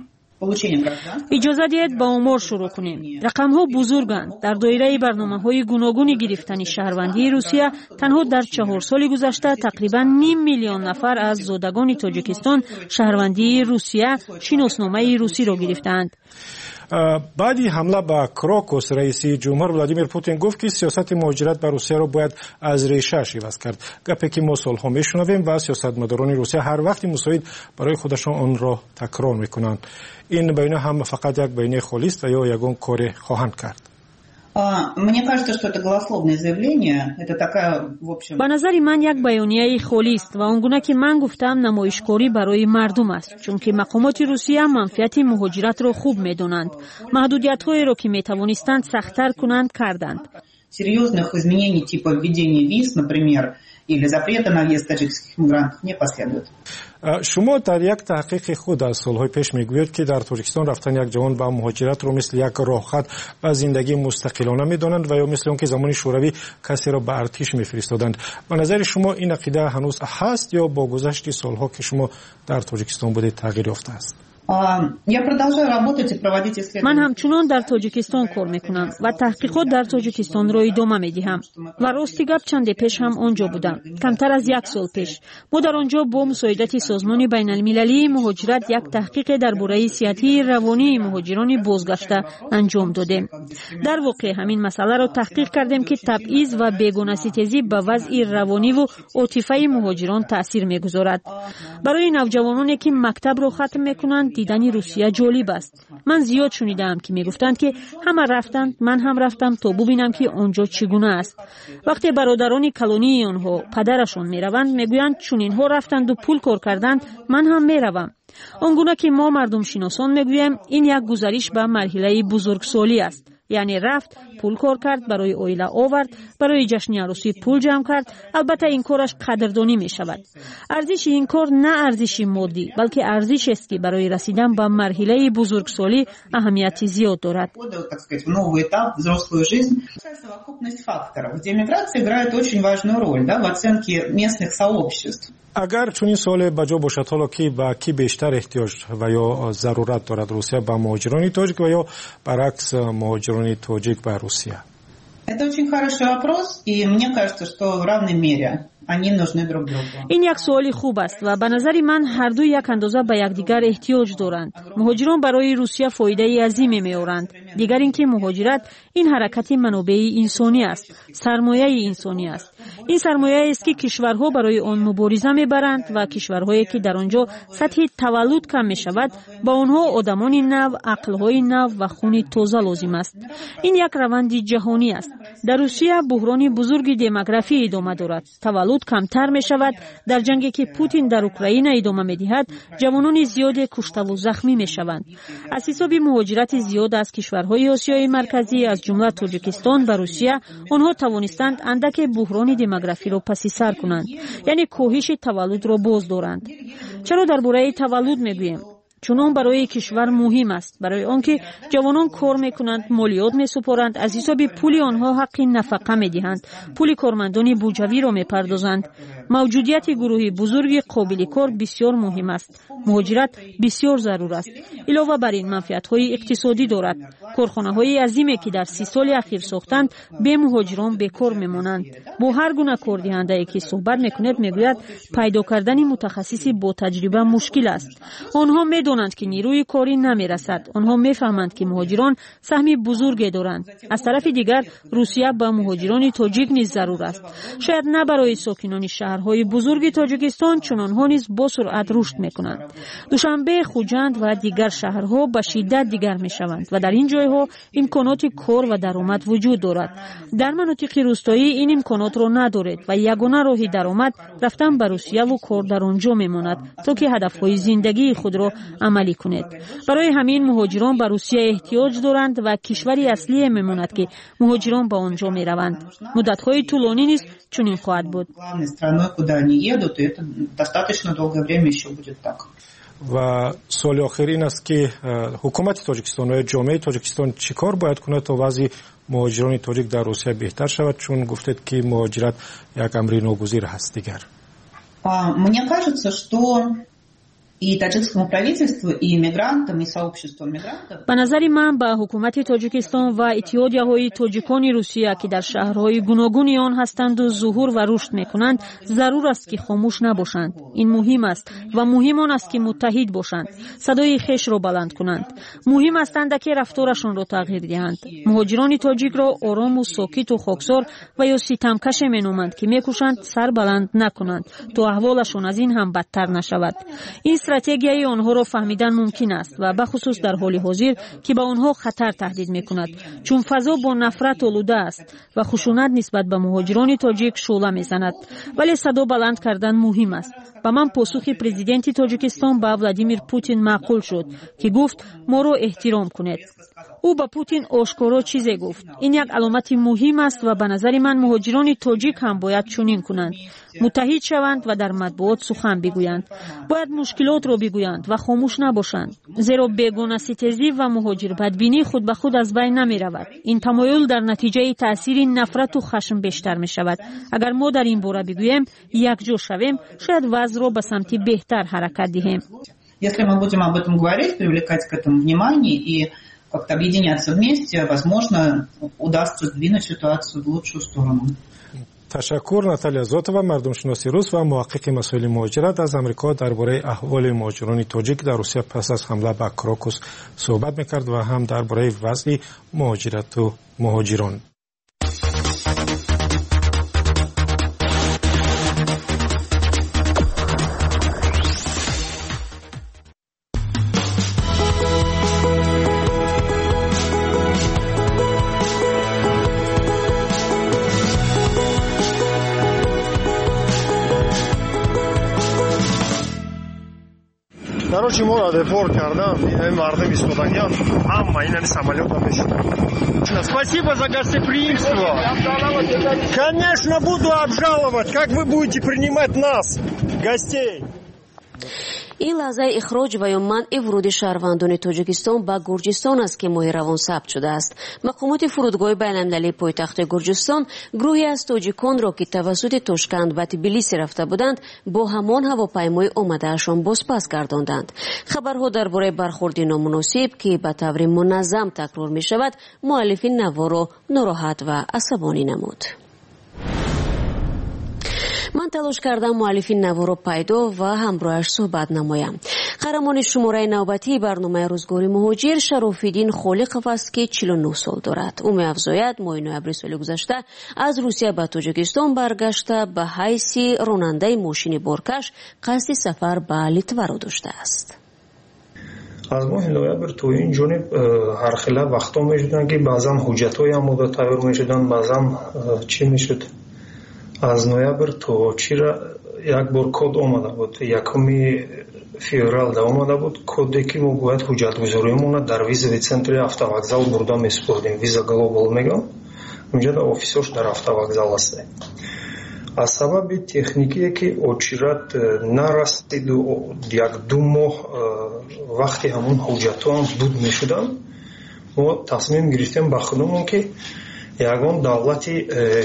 اجازه دهید با آمار شروع کنیم. رقم‌ها بزرگند. در دایره برنامه‌های گوناگون گرفتن شهروندی روسیه تنها در 4 سال گذشته تقریباً 5 میلیون نفر از زادگان تاجیکستان شهروندی روسیه شناسنامه روسی را گرفتند.
بعدی حمله به کراکوس رئیس جمهور ولادیمیر پوتین گفت که سیاست مهاجرت به روسیه را باید از ریشه عوض کرد. گپی که ما سالها میشنویم و سیاستمداران روسیه هر وقت مساعد برای خودشان آن را تکرار میکنند. این بیانیه هم فقط یک بیانیه خالی است یا یگان کار خواهند کرد.
Мне кажется, что это голословное заявление. Это такая, в общем...
به نظر من یک بیانیه خالی است و آنگونه که من گفتم نمایشکاری برای مردم است، چون که مقامات روسیه منفعت مهاجرت را خوب می‌دانند. محدودیت‌هایی را که می‌توانستند سخت‌تر کنند کردند.
Серьезных изменений типа введения виз, например, или запрета на въезд таджикских мигрантов не последует.
شما در یک تحقیق خود از سالهای پیش میگویید که در تاجیکستان رفتن یک جوان به مهاجرت رو مثل یک راهخط و زندگی مستقلانه میدانند و یا مثل اون که زمان شوروی کسی را به ارتش میفرستادند. به نظر شما این عقیده هنوز هست یا با گذشت سالها که شما در تاجیکستان بودید تغییر یافته است؟
من همچنان در تاجیکستان کار میکنم و تحقیقات در تاجیکستان را ادامه میدهم و راستی گپ چند پیش هم آنجا بودم. کمتر از 1 سال پیش ما در آنجا با مساعدت سازمان بین المللی مهاجرت یک تحقیق درباره صحت روانی مهاجران بازگشته انجام دادیم. در واقع همین مسئله را تحقیق کردیم که تبعیض و بیگانه‌ستیزی به وضع روانی و عاطفه مهاجران تاثیر میگذارد. برای نوجوانانی که مکتب را ختم میکنند دیدن روسیه جالب است. من زیاد شنیدم که میگفتند که همه رفتند، من هم رفتم تا ببینم که آنجا چگونه است. وقتی برادران کلونی آنها پدرشون میروند میگویند چون اینها رفتند و پول کار کردند من هم میروم. آنگونه که ما مردم شناسان میگوییم این یک گزارش به مرحله بزرگسالی است. یعنی رفت پول کار کرد، برای اویله آورد، برای جشن عروسی پول جمع کرد. البته این کارش قدردانی می شود. ارزش این کار نه ارزش مادی بلکه ارزش است که برای رسیدن به مرحله بزرگسالی اهمیت زیاد دارد.
اگر چنین سوال بجا باشد حالا که به کی بیشتر احتیاج و یا ضرورت دارد، روسیه به مهاجران تاجیک و یا برعکس مهاجران تاجیک به روسیه؟
Это очень хороший вопрос, и мне кажется, что в равной мере они нужны друг другу.
این یک سوال خوب است و به نظر من هر دو یک اندازه به یکدیگر احتیاج دارند. مهاجران برای روسیه فایده عظیمی می‌آورند. دیگر اینکه مهاجرت این حرکت منابع انسانی است، سرمایه انسانی است. این سرمایه است که کشورها برای آن مبارزه می‌برند و کشورهایی که در آنجا سطح تولد کم می‌شود با آنها آدمان نو، عقل‌های نو و خون تازه لازم است. این یک روند جهانی است. در روسیه بحران بزرگ دموگرافی ادامه دارد. تولد کمتر می شود. در جنگی که پوتین در اوکراین ادامه می دهد جوانان زیاد کشته و زخمی می شوند. از حساب مهاجرت زیاد از کشورهای آسیای مرکزی از جمله تاجیکستان به روسیه آنها توانستند اندک بحران دموگرافی را پس سر کنند، یعنی کاهش تولد را باز دارند. چرا درباره تولد می گوییم؟ چون آن برای کشور مهم است، برای آنکه جوانان کار میکنند، مالیات میسپارند، از حساب پول آنها حق نفقه میدهند، پول کارمندان بودجوی را میپردازند. موجودیت گروهی بزرگ قابل کار بسیار مهم است. مهاجرت بسیار ضرور است. علاوه بر این منفعت‌های اقتصادی دارد. کارخانه‌های عظیمی که در 30 سال اخیر ساختند به مهاجران بیکار میمانند. با هر گونه کاردهنده‌ای که صحبت میکند میگوید پیدا کردن متخصصی با تجربه مشکل است. آنها میدانند که نیروی کاری نمیرسد. آنها میفهمند که مهاجران سهم بزرگی دارند. از طرف دیگر روسیه با مهاجران تاجیک نیز ضرور است. شاید نه برای ساکنان شهرهای بزرگ تاجیکستان چون آنها نیز با سرعت رشد میکنند. دوشنبه، خوجند و دیگر شهرها به شدت دیگر میشوند و در این جایها امکانات کار و درآمد وجود دارد. در مناطق روستایی این امکانات را ندارد و یگانه راه درآمد رفتن به روسیه و کار در آنجا میماند تا که هدفهای زندگی خود را عملی کنید. برای همین مهاجران به روسیه احتیاج دارند و کشوری اصلی میماند که مهاجران به آنجا میروند. مدت‌های طولانی نیست چنین خواهد بود.
و سوال آخر این است که حکومت تاجیکستان و جامعه تاجیکستان چیکار باید کنه تا وضع مهاجران تاجیک در روسیه بهتر شود، چون گفتید که مهاجرت یک امر ناگزیر هست دیگر.
Мне кажется, что и таджикскому правительству, и мигрантам, и сообществу мигрантов.
ба назари ман ба ҳукумати тоҷикистон ва иттиҳодияҳои тоҷикони русия ки дар шаҳрҳои гуногуни он ҳастанду зуҳур ва рушд мекунанд зарур аст ки хомӯш набошанд. ин муҳим аст ва муҳим он аст ки муттаҳид бошанд, садои хешро баланд кунанд. муҳим аст андаке рафторашонро тағйир диҳанд. муҳоҷирони тоҷикро орому сокиту хоксор ва ё ситамкаше меноманд ки мекӯшанд сар баланд накунанд то аҳволашон аз ин ҳам бадтар нашавад. ин стратегияи онҳоро фаҳмидан мумкин аст ва бахусус дар ҳоли ҳозир ки ба онҳо хатар таҳдид мекунад, чун фазо бо нафрат олуда аст ва хушунат нисбат ба муҳоҷирони тоҷик шӯъла мезанад. вале садо баланд кардан муҳим аст. ба ман посухи президенти тоҷикистон ба Владимир Путин маъқул шуд ки гуфт моро эҳтиром кунед. ӯ ба Путин ошкоро чизе гуфт. ин як аломати муҳим аст ва ба назари ман муҳоҷирони тоҷик ҳам бояд чунин кунанд. муттаҳид шаванд ва дар матбуот сухан бигӯянд. бояд мушкилотро бигӯянд ва хомӯш набошанд. зеро бегонаситезӣ ва муҳоҷирбадбинӣ худ ба худ аз байн намеравад. ин тамоюл дар натиҷаи таъсири нафрату хашм бештар мешавад. агар мо дар ин бора бигӯем, якҷо шавем, шояд вазъро ба самти беҳтар ҳаракат диҳем.
Если мы будем об этом говорить, привлекать к этому внимание и как-то объединяться вместе, возможно, удастся сдвинуть ситуацию в лучшую сторону.
ташаккур. Наталья Зотова, мардумшиноси рус ва муҳаққиқи масоили муҳоҷират аз Амрико дар бораи аҳволи муҳоҷирони тоҷик дар Русия пас аз ҳамла ба Крокус суҳбат мекард ва ҳам дар бораи вазъи муҳоҷирату муҳоҷирон.
Короче, моро депорт кардам, ин мардум истодагиан, ҳама инами самолёта мешудам. Спасибо за гостеприимство. Конечно, буду обжаловать, как вы будете принимать нас, гостей.
ин лаҳзаи ихроҷ ва ё манъи вуруди шаҳрвандони тоҷикистон ба гурҷистон аст ки моҳи равон сабт шудааст. мақомоти фурудгоҳи байналмилалии пойтахти гурҷистон гурӯҳе аз тоҷиконро ки тавассути Тошканд ва Тбилисӣ рафта буданд бо ҳамон ҳавопаймои омадаашон бозпас гардонданд. хабарҳо дар бораи бархурди номуносиб ки ба таври муназзам такрор мешавад муаллифи наворо нороҳат ва асабонӣ намуд. ман талош кардам муаллифи наворо пайдо ва ҳамроҳаш суҳбат намоям. қаҳрамони шумораи навбатии барномаи рӯзгори муҳоҷир Шарофиддин Холиқов аст ки 49 сол дорад. ӯ меафзояд моҳи ноябри соли гузашта аз Русия ба Тоҷикистон баргашта ба ҳайси ронандаи мошини боркаш қасди сафар ба Литваро доштааст.
аз моҳи ноябр то ин ҷониб ҳархела вақтҳо мешуданд ки баъзан ҳуҷҷатҳои амода тайёр мешуданд, баъзан чӣ мешуд. аз ноябр то чира як бор код омада буд, 1 феврал да омада буд коде ки мо бояд ҳуҷҷатгузориамона дар визави центри автовокзал бурда месупурдем. виза глобал мегам, унҷа да офисош дар автовокзал аст. аз сабаби техникие ки очират нарасиду 1-2 моҳ вақти ҳамон ҳуҷҷатҳоам буд мешуданд, мо тасмим гирифтем ба худамон ки ягон давлати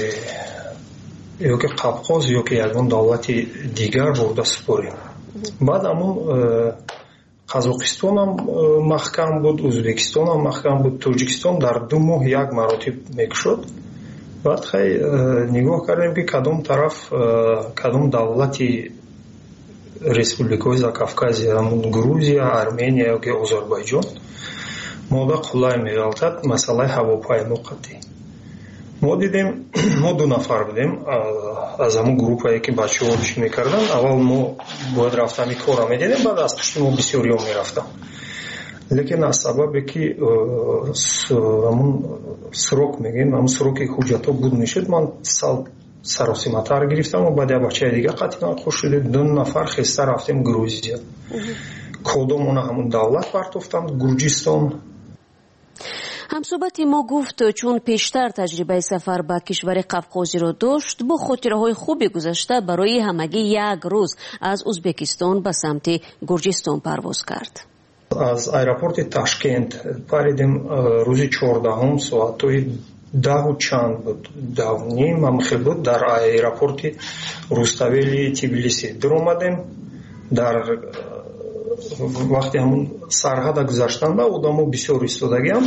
ёки қабқоз ёки ягон давлати дигар бурда супорем. баъд ҳамон қазоқистонам маҳкам буд, ӯзбекистонам маҳкам буд, тоҷикистон дар 2 моҳ як маротиб мекушод. баъд хай нигоҳ кардем ки кадом тараф кадом давлати республикаҳои Закавказия, Грузия, Армения ёки Озарбойҷон мода қулай меғалтад масъалаи ҳавопаймо қатъӣ. мо дидем, мо 2 нафар будем аз ҳамон группае ки бачаҳо чӣ мекарданд. аввал мо бояд рафтани кора медидем, баъд аз пишти мо бисёриҳо мерафтам. лекин аз сабабе ки ҳамон срок мегӯем, ҳамон сроки ҳуҷҷатҳо буд мешуд, ман сал саросиматар гирифтам. баъд як бачаи дигар қатъи нақош шуде, 2 нафар хеста рафтем Грузия. кодомона ҳамон давлат партофтам, Гурҷистон.
ҳамсӯҳбати мо гуфт чун пештар таҷрибаи сафар ба кишвари қавқозиро дошт, бо хотираҳои хуби гузашта барои ҳамагӣ як рӯз аз Узбекистон ба самти Гурҷистон парвоз кард.
аз аэропорти Ташкент паридем рӯзи 14 соатҳои 10 чанд буд, 10:30 мамхел буд. дар аэропорти Руставели Тбилисӣ дуромадем. дар вақти ҳамун сарҳада гузаштанда одамо бисёр истодагиам.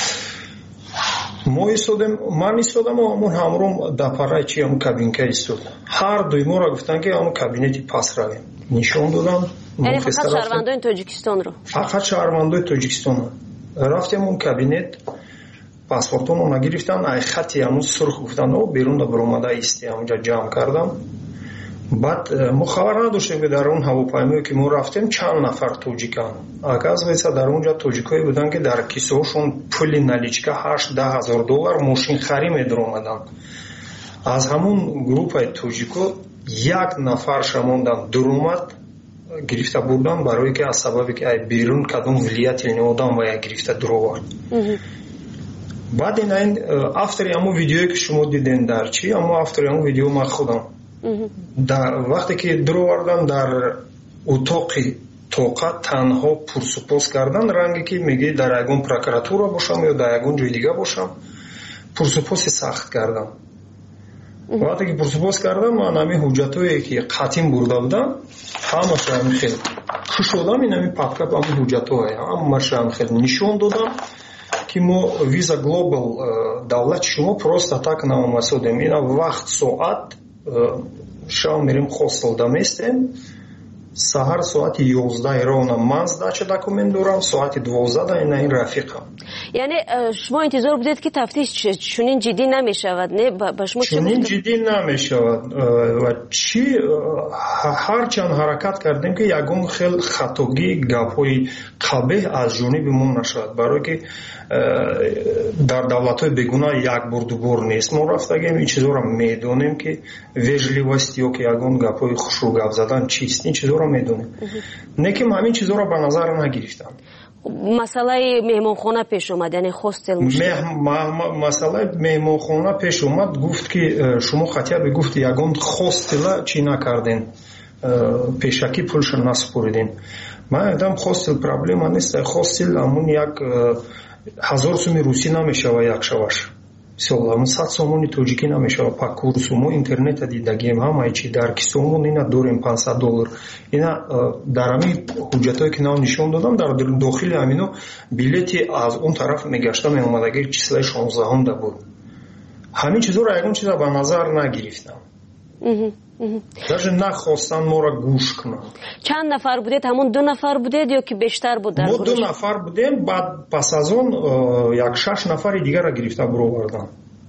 ман истодам ҳамун ҳамром дапараи чи ҳамун кабинка истод. ҳар дуи моро гуфтанд ки ҳамун кабинети пас равем. нишон додам.
яъне фақат шаҳрвандони тоҷикистонро? фақат
шаҳрвандои тоҷикистон рафтем ҳамун кабинет, паспортонро нагирифтанд, ай хати ҳамун сурх гуфтанд берун баромада исти. ҳамунҷа ҷамъ кардам. баъд мо хабар надоштем ки дар он ҳавопаймое ки мо рафтем чанд нафар тоҷиканд. оказывается дар онҷа тоҷикое буданд ки дар кисаҳошон пули наличка $8,000 мошинхарӣ медаромаданд. аз ҳамун группаи тоҷико як нафар шамондан дуромад гирифта бурдан, барое ки аз сабабе ки ай берун кадом влиятелни одам вая гирифта дуровард. баъд ин автори ҳамун видеое ки шумо диден дар чи, ҳамун автори ҳамун видео ман худам. вақте ки дуровардам дар утоқи тоқат танҳо пурсупос кардан, ранге ки меги дар ягон прокуратура бошам ё дар ягон ҷои дига бошам, пурсупоси сахт кардам. вақте ки пурсупос кардам, ман ҳамин ҳуҷҷатое ки қатъин бурда будам ҳамаша хел кушодам. ин ҳамин папка ҳамин ҳуҷҷатое ҳамаша хел нишон додам ки мо виза глобал давлати шумо просто так наомасодем. ина вақт соат шам мерем хостелда местем. саҳар соати 11 ровна ман сдача документ дорам, соати 12 ина ин рафиқам.
яъне шумо интизор будед ки тафтиш чунин ҷиддӣ намешавад, не? ба шумо
чунин ҷиддӣ намешавад ва чи ҳарчанд ҳаракат кардем ки ягон хел хатогӣ гапҳои қабеҳ аз ҷониби мо нашавад, барое ки дар давлатҳои бегуна як бор дубор нест. мо рафтагем ин чизоро медонем ки вежливост ё ки ягон гапҳои хушрӯ гап задан чист, ин чизоро медонем. не ки ҳамин чизоро ба назар нагирифтам.
масъалаи меҳмонхона пеш омад, яъне хостел
масъалаи меҳмонхона пеш омад. гуфт ки шумо хотя бы гуфт ягон хостела чӣ накарден, пешакӣ пулша насупориден. ман гуфтам хостел проблема нест. хостел ҳамун як 1000 соми русӣ намешава як шаваш. мисол 100 сомони тоҷикӣ намешава пак курсу. мо интернета дидагем ҳамаи чи дар кисомон ина дорем $500. ина дар ҳамин ҳуҷҷатое ки нав нишон додам, дар дохили ҳамино билети аз он тараф мегашта меомадаги числаи 16 буд. ҳамин чизоро ягон чиза ба назар нагирифтам. даже нахостанд моро гӯш кунанд.
чанд нафар будед? ҳамон 2 нафар будед ё ки бештар буд?
мо 2 нафар будем. баъд пас аз он як 6 нафари дигарро гирифта буроварданд.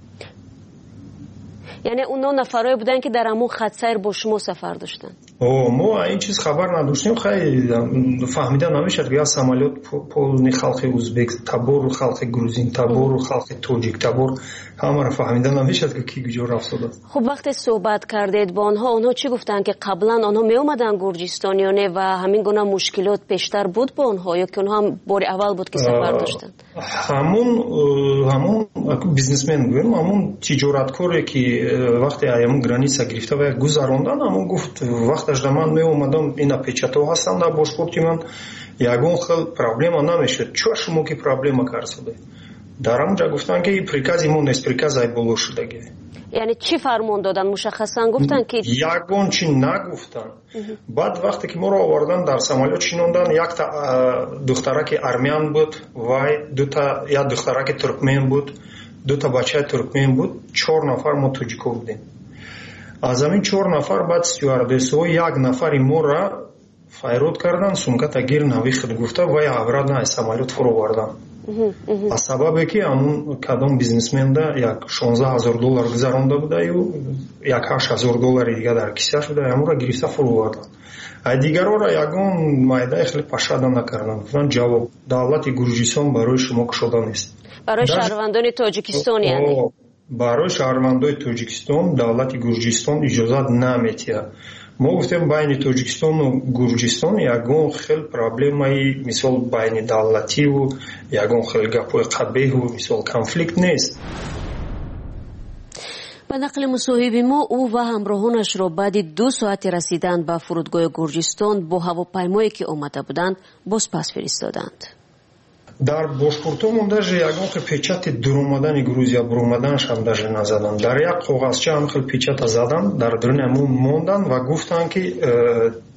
яъне оно нафарое буданд ки дар ҳамон хатсайр бо шумо сафар доштанд?
мо ин чиз хабар надоштем. хеле фаҳмида намешад ки аз самолёт полни халқи узбек, табор халқи грузин, табор халқи тоҷик, табор ҳамаро фаҳмида намешад ки ки куҷо рафтодааст.
хуб, вақте суҳбат кардед бо онҳо чӣ гуфтанд ки қаблан онҳо меомаданд Гурҷистон ё не ва ҳамин гуна мушкилот пештар буд бо онҳо ё ки онҳо ҳам бори аввал буд ки сафар доштанд?
ҳамун бизнесмен гӯем, ҳамун тиҷораткоре ки вақте ҳамун граница гирифта ва гузаронданд, ҳамун гуфт вақташ да ман меомадам ина печато ҳастанд дар бошпорти ман, ягон хел проблема намешуд. чӯ шумо ки проблема карсоде? дар ҳамунҷа гуфтанд ки прикази мо нест, приказ ай боло шудаги.
яъне чӣ фармон доданд? мушаххасан гуфтанд ки
ягон чӣ нагуфтанд. баъд вақте ки моро овардан дар самолёт шинондан, якта духтараки армян буд, вай як духтараки туркмен буд, 2 бачаи туркмен буд, 4 нафар мо тоҷико будем. аз ҳамин 4 нафар баъд стюардессаҳо як нафари моро файрод кардан, сумката гир навихт гуфта вай аврада аз самолёт фуровардан. аз сабабе ки ҳамун кадом бизнесмenda як $16,000 гузаронда буда ё як $8,000 дига дар кисааш буда, ҳамонро гирифта фуровардан. ай дигароро ягон майдаи хеле пашада накардан. гуфтанд ҷавоб давлати Гурҷистон барои шумо кушода нест.
барои шаҳрвандони тоҷикистон, яъне
барои шаҳрвандои тоҷикистон давлати Гурҷистон иҷозат наметиҳад. мо гуфтем байни тоҷикистону Гурҷистон ягон хел проблемаи мисол байни давлативу ягон хел гапҳои қабеҳу мисол конфликт нест.
ба нақли мусоҳиби мо, ӯ ва ҳамроҳонашро баъди 2 соати расидан ба фурудгоҳи Гурҷистон бо ҳавопаймое ки омада буданд бозпас фиристоданд.
дар бошпуртомон даже ягон хел печати дуромадани Грузия буромаданаш ҳам даже назаданд. дар як коғазча ҳам хел печата заданд, дар дуни ҳамон монданд ва гуфтанд ки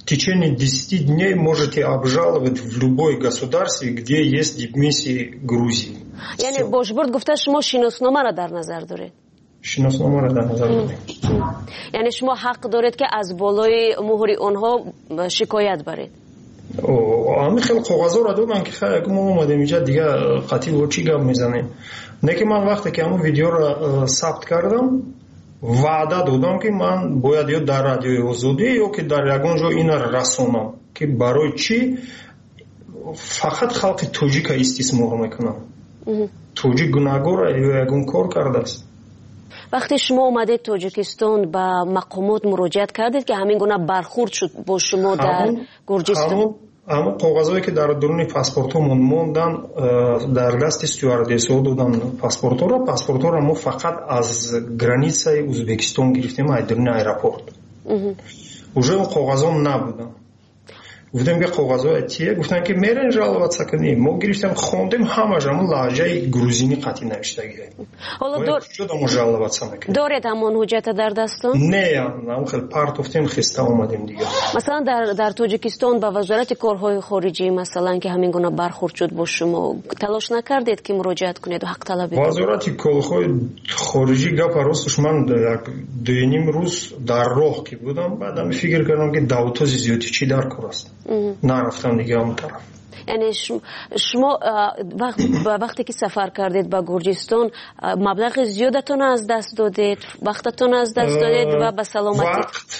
в течение 10 дней можете обжаловать в любой государстве, где есть дипмиссии Грузии.
یعنی باشبورد گفته شما شناسنامه را در نظر دارید.
شناسنامه را در نظر دارید.
یعنی شما حق دارید که از بالای مهر آنها شکایت برید.
همین خیلی کاغذا را دادن که خیلی اگه ما اومدیم اینجا دیگه قطعی با چی گپ میزنیم. نه که من وقتی که همون ویدیو را ثبت کردم وعده دادم که من باید یا در رادیوی آزادی یا که در یگان جا این را رسونم که برای چی فقط خلق توجیک استثمار میکنم. توجیک گناهگار یا یگان کار کرده است.
وقتی شما اومدید تاجیکستان با مقامات مراجعت کردید که همین گونه برخورد شد با شما در گرجستان؟
اما کاغذایی که در درون پاسپورتمون موندن در دست استوردس‌ها دادن پاسپورت را ما فقط از گرانیسای ازبکستان گرفتیم از درون ایرپورت. уже اون کاغذا نبودن. گفتم که کاغذها چیه؟ گفتن که میرن жаловаться کنیم. ما گرفتیم خوندیم همش همون لهجه گروزینی قطعی نوشتگیه.
حالا دارید همون حجت در دستون؟
نه، اون خیلی پرتوفتیم خسته اومدیم دیگه.
مثلا در تاجیکستان با وزارت کارهای خارجی مثلا که همین گونه برخورد شد با شما تلاش نکردید که مراجعت کنید و حق طلب کنید؟
وزارت کارهای خارجی گپ راستش من دوینیم روز در راه که بودم بعدم فکر کردم که دعوت زیادی چی در کار است. نرفتم دیگه اون طرف.
یعنی شما وقتی که سفر کردید با گرجستان مبلغ زیادتون از دست دادید، وقتتون از دست دادید و به سلامتی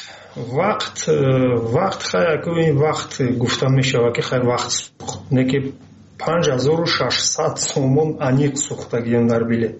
وقت خیلی وقت گفتم میشه که خیلی وقت سوخت نه که 5600 سومون انیق سوختگیم در بلیت.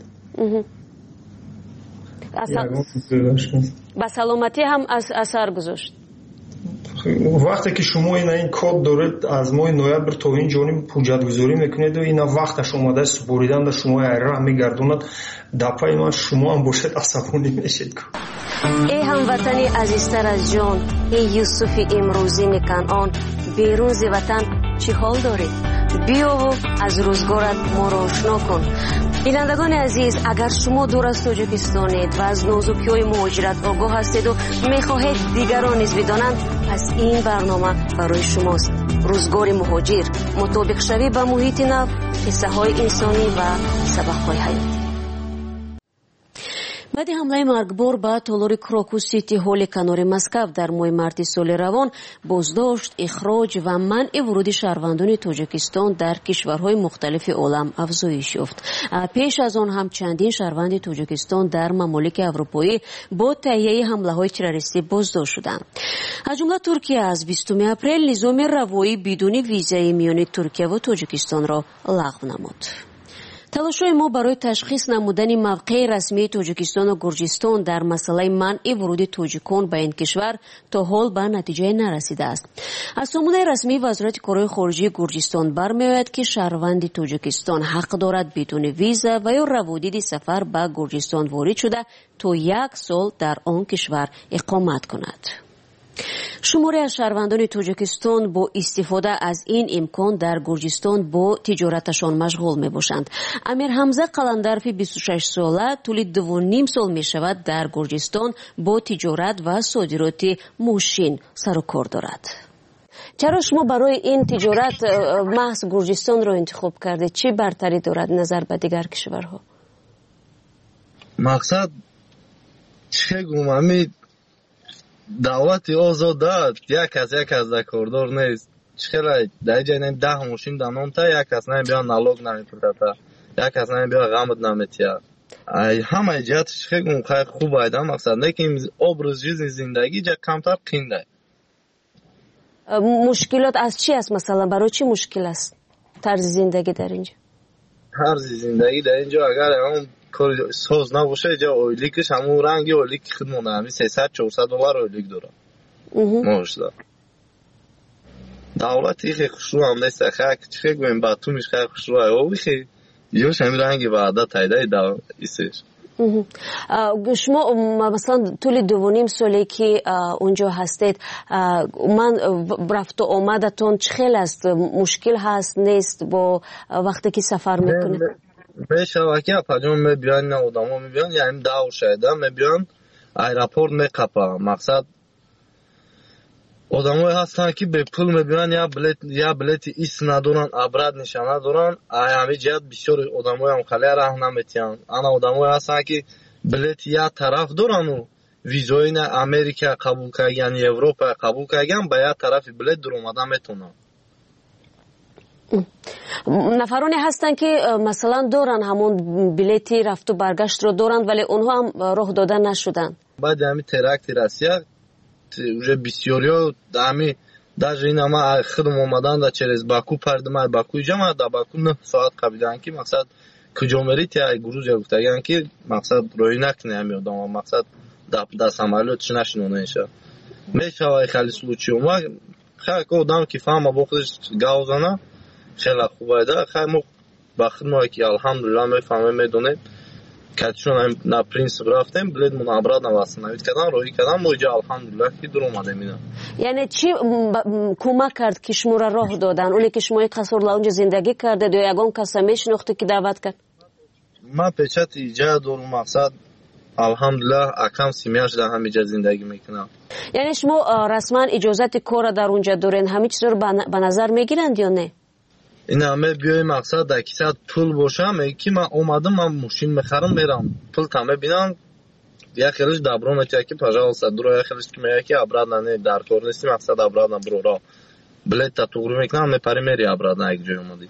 به سلامتی هم اثر گذاشت.
وقتی که شما این کد دارید از ماه نوامبر تا این جانب حجت‌گذاری میکنید و این وقتش اومده است بریدن در شما ایران میگردوند دپای من شما هم باشد عصبانی میشید.
ای هموطنی عزیزتر از جان، ای یوسف امروزین کنعان، بیرون ز وطن چی حال دارید؟ بیا و از روزگارت ما را آشنا کن. بینندگان عزیز، اگر شما دور از تاجیکستانید و از نازکی‌های مهاجرت آگاه هستید و میخواهید دیگران نیز بدانند، پس این برنامه برای شماست. روزگار مهاجر، مطابق شوی با محیط نو، قصه های انسانی و سبق های حیاتی. بعد حمله مرگبار به تالار کراکوس سیتی هال کنار مسکو در ماه مارت سال روان بازداشت، اخراج و منع ورود شهروندان تاجیکستان در کشورهای مختلف عالم افزایش یافت. پیش از آن هم چندین شهروند تاجیکستان در ممالک اروپایی با تهیه حمله‌های تروریستی بازداشت شدند. از جمله ترکیه از 20 اپریل نظام روایی بدون ویزای میان ترکیه و تاجیکستان را لغو نمود. تلاش‌های ما برای تشخیص نمودن موقع رسمی تاجیکستان و گرجستان در مسئله منع ورود تاجیکان به این کشور تا حال به نتیجه نرسیده است. از سامانه رسمی وزارت کارهای خارجی گرجستان برمی‌آید که شهروند تاجیکستان حق دارد بدون ویزا و یا روادید سفر به گرجستان وارد شده تا 1 سال در آن کشور اقامت کند. شماری از شهروندان تاجیکستان با استفاده از این امکان در گرجستان با تجارتشان مشغول می باشند. امیر حمزه قلندرفی 26 ساله طول 2.5 سال می شود در گرجستان با تجارت و صادرات ماشین سر و کار دارد. چرا شما برای این تجارت محض گرجستان را انتخاب کردید؟ چی برتری دارد نظر به دیگر کشورها؟
مقصد چه گویم دعوت آزادت یک از کاردار نیست. چخیلی در جای 10 ماشین دانم تا یک کس نمیبیا نالوگ نمیپرده یک کس نمیبیا غمت نمیتیا همه جهتش خیلی خوب ایده. مقصد نه که obraz زندگی جا کمتر قینده.
مشکلات از چی است؟ مثلا برای چی مشکل است طرز زندگی در اینجا؟
طرز زندگی در اینجا اگر اون سوز نباشه جا اویلیکش همون رنگی اویلیک خودمونه همی 300-400 $. اویلیک داره ماشدا دولتی خیلی خوشرو هم نیست. خیلی گویم باتونش خیلی خوشرو اوی خیلی یوش همین رنگی به عدد تایده ایستش.
شما مثلا طول 2.5 سالی که اونجا هستید من رفت و آمدتون چخیل است؟ مشکل هست نیست با وقتی که سفر میکنید؟
به شبکه پجام میبیان نه آدما میبیان یعنی داو شده میبیان ایرپورت میقپا. مقصد одамое ҳастанд ки бепул мебинанд я билети ист надоранд абрад нишона доранд ҳамин ҷиҳат бисёр одамоям хале раҳм наметиҳанд ана одамое ҳастанд ки билети як тараф дорану визои Америка қабул кардаган Европа қабул кардаган ба як тарафи билет дуромада метавонанд.
нафароне ҳастанд ки масалан доранд ҳамон билети рафту баргаштро доранд вале онҳо ҳам роҳ дода нашуданд.
баъди ҳамин теракти Россия уже бисёриҳо ҳамин даже ин ама худам омаданда через Баку пардима Баку ҷама да Баку 9 соат қабиданд ки мақсад куҷо мерид я Грузия гуфтаган ки мақсад роҳӣ накуни ҳамин одама мақсад да самолётиш нашинонеша мешавад хали случаиума хеле одам ки фаҳма бо худаш гавзана хеле хубайда хай мо ба худмо ки алҳамдулилла мефаҳмем медонем катишон на принцип рафтем билет мон обратно восстановить кардан роҳӣ кардан мо иҷа алҳамдулилла ки дур омадем ина.
яъне чӣ кӯмак кард ки шуморо роҳ додан оне ки шумо қасрла унҷа зиндагӣ кардед ё ягон каса мешинохте ки даъват кард?
ман печати иҷа дорум мақсад алҳамдулилла акам семьяш дар ҳамиҷа зиндагӣ мекунам.
яъне шумо расман иҷозати кора дар унҷа дорен ҳамин чизро ба назар мегиранд ё не?
ина ме биёи мақсад дар кисат пул боша меги ки ман омадам ман мошин мехарам мерам пул там мебинам як хелиш дабро метия ки пожалуйста дуро як хелиш ки мея ки обратно не дар кор нести мақсад обратно броро билета туғри мекунам мепари мери обратно як ҷой омадӣ.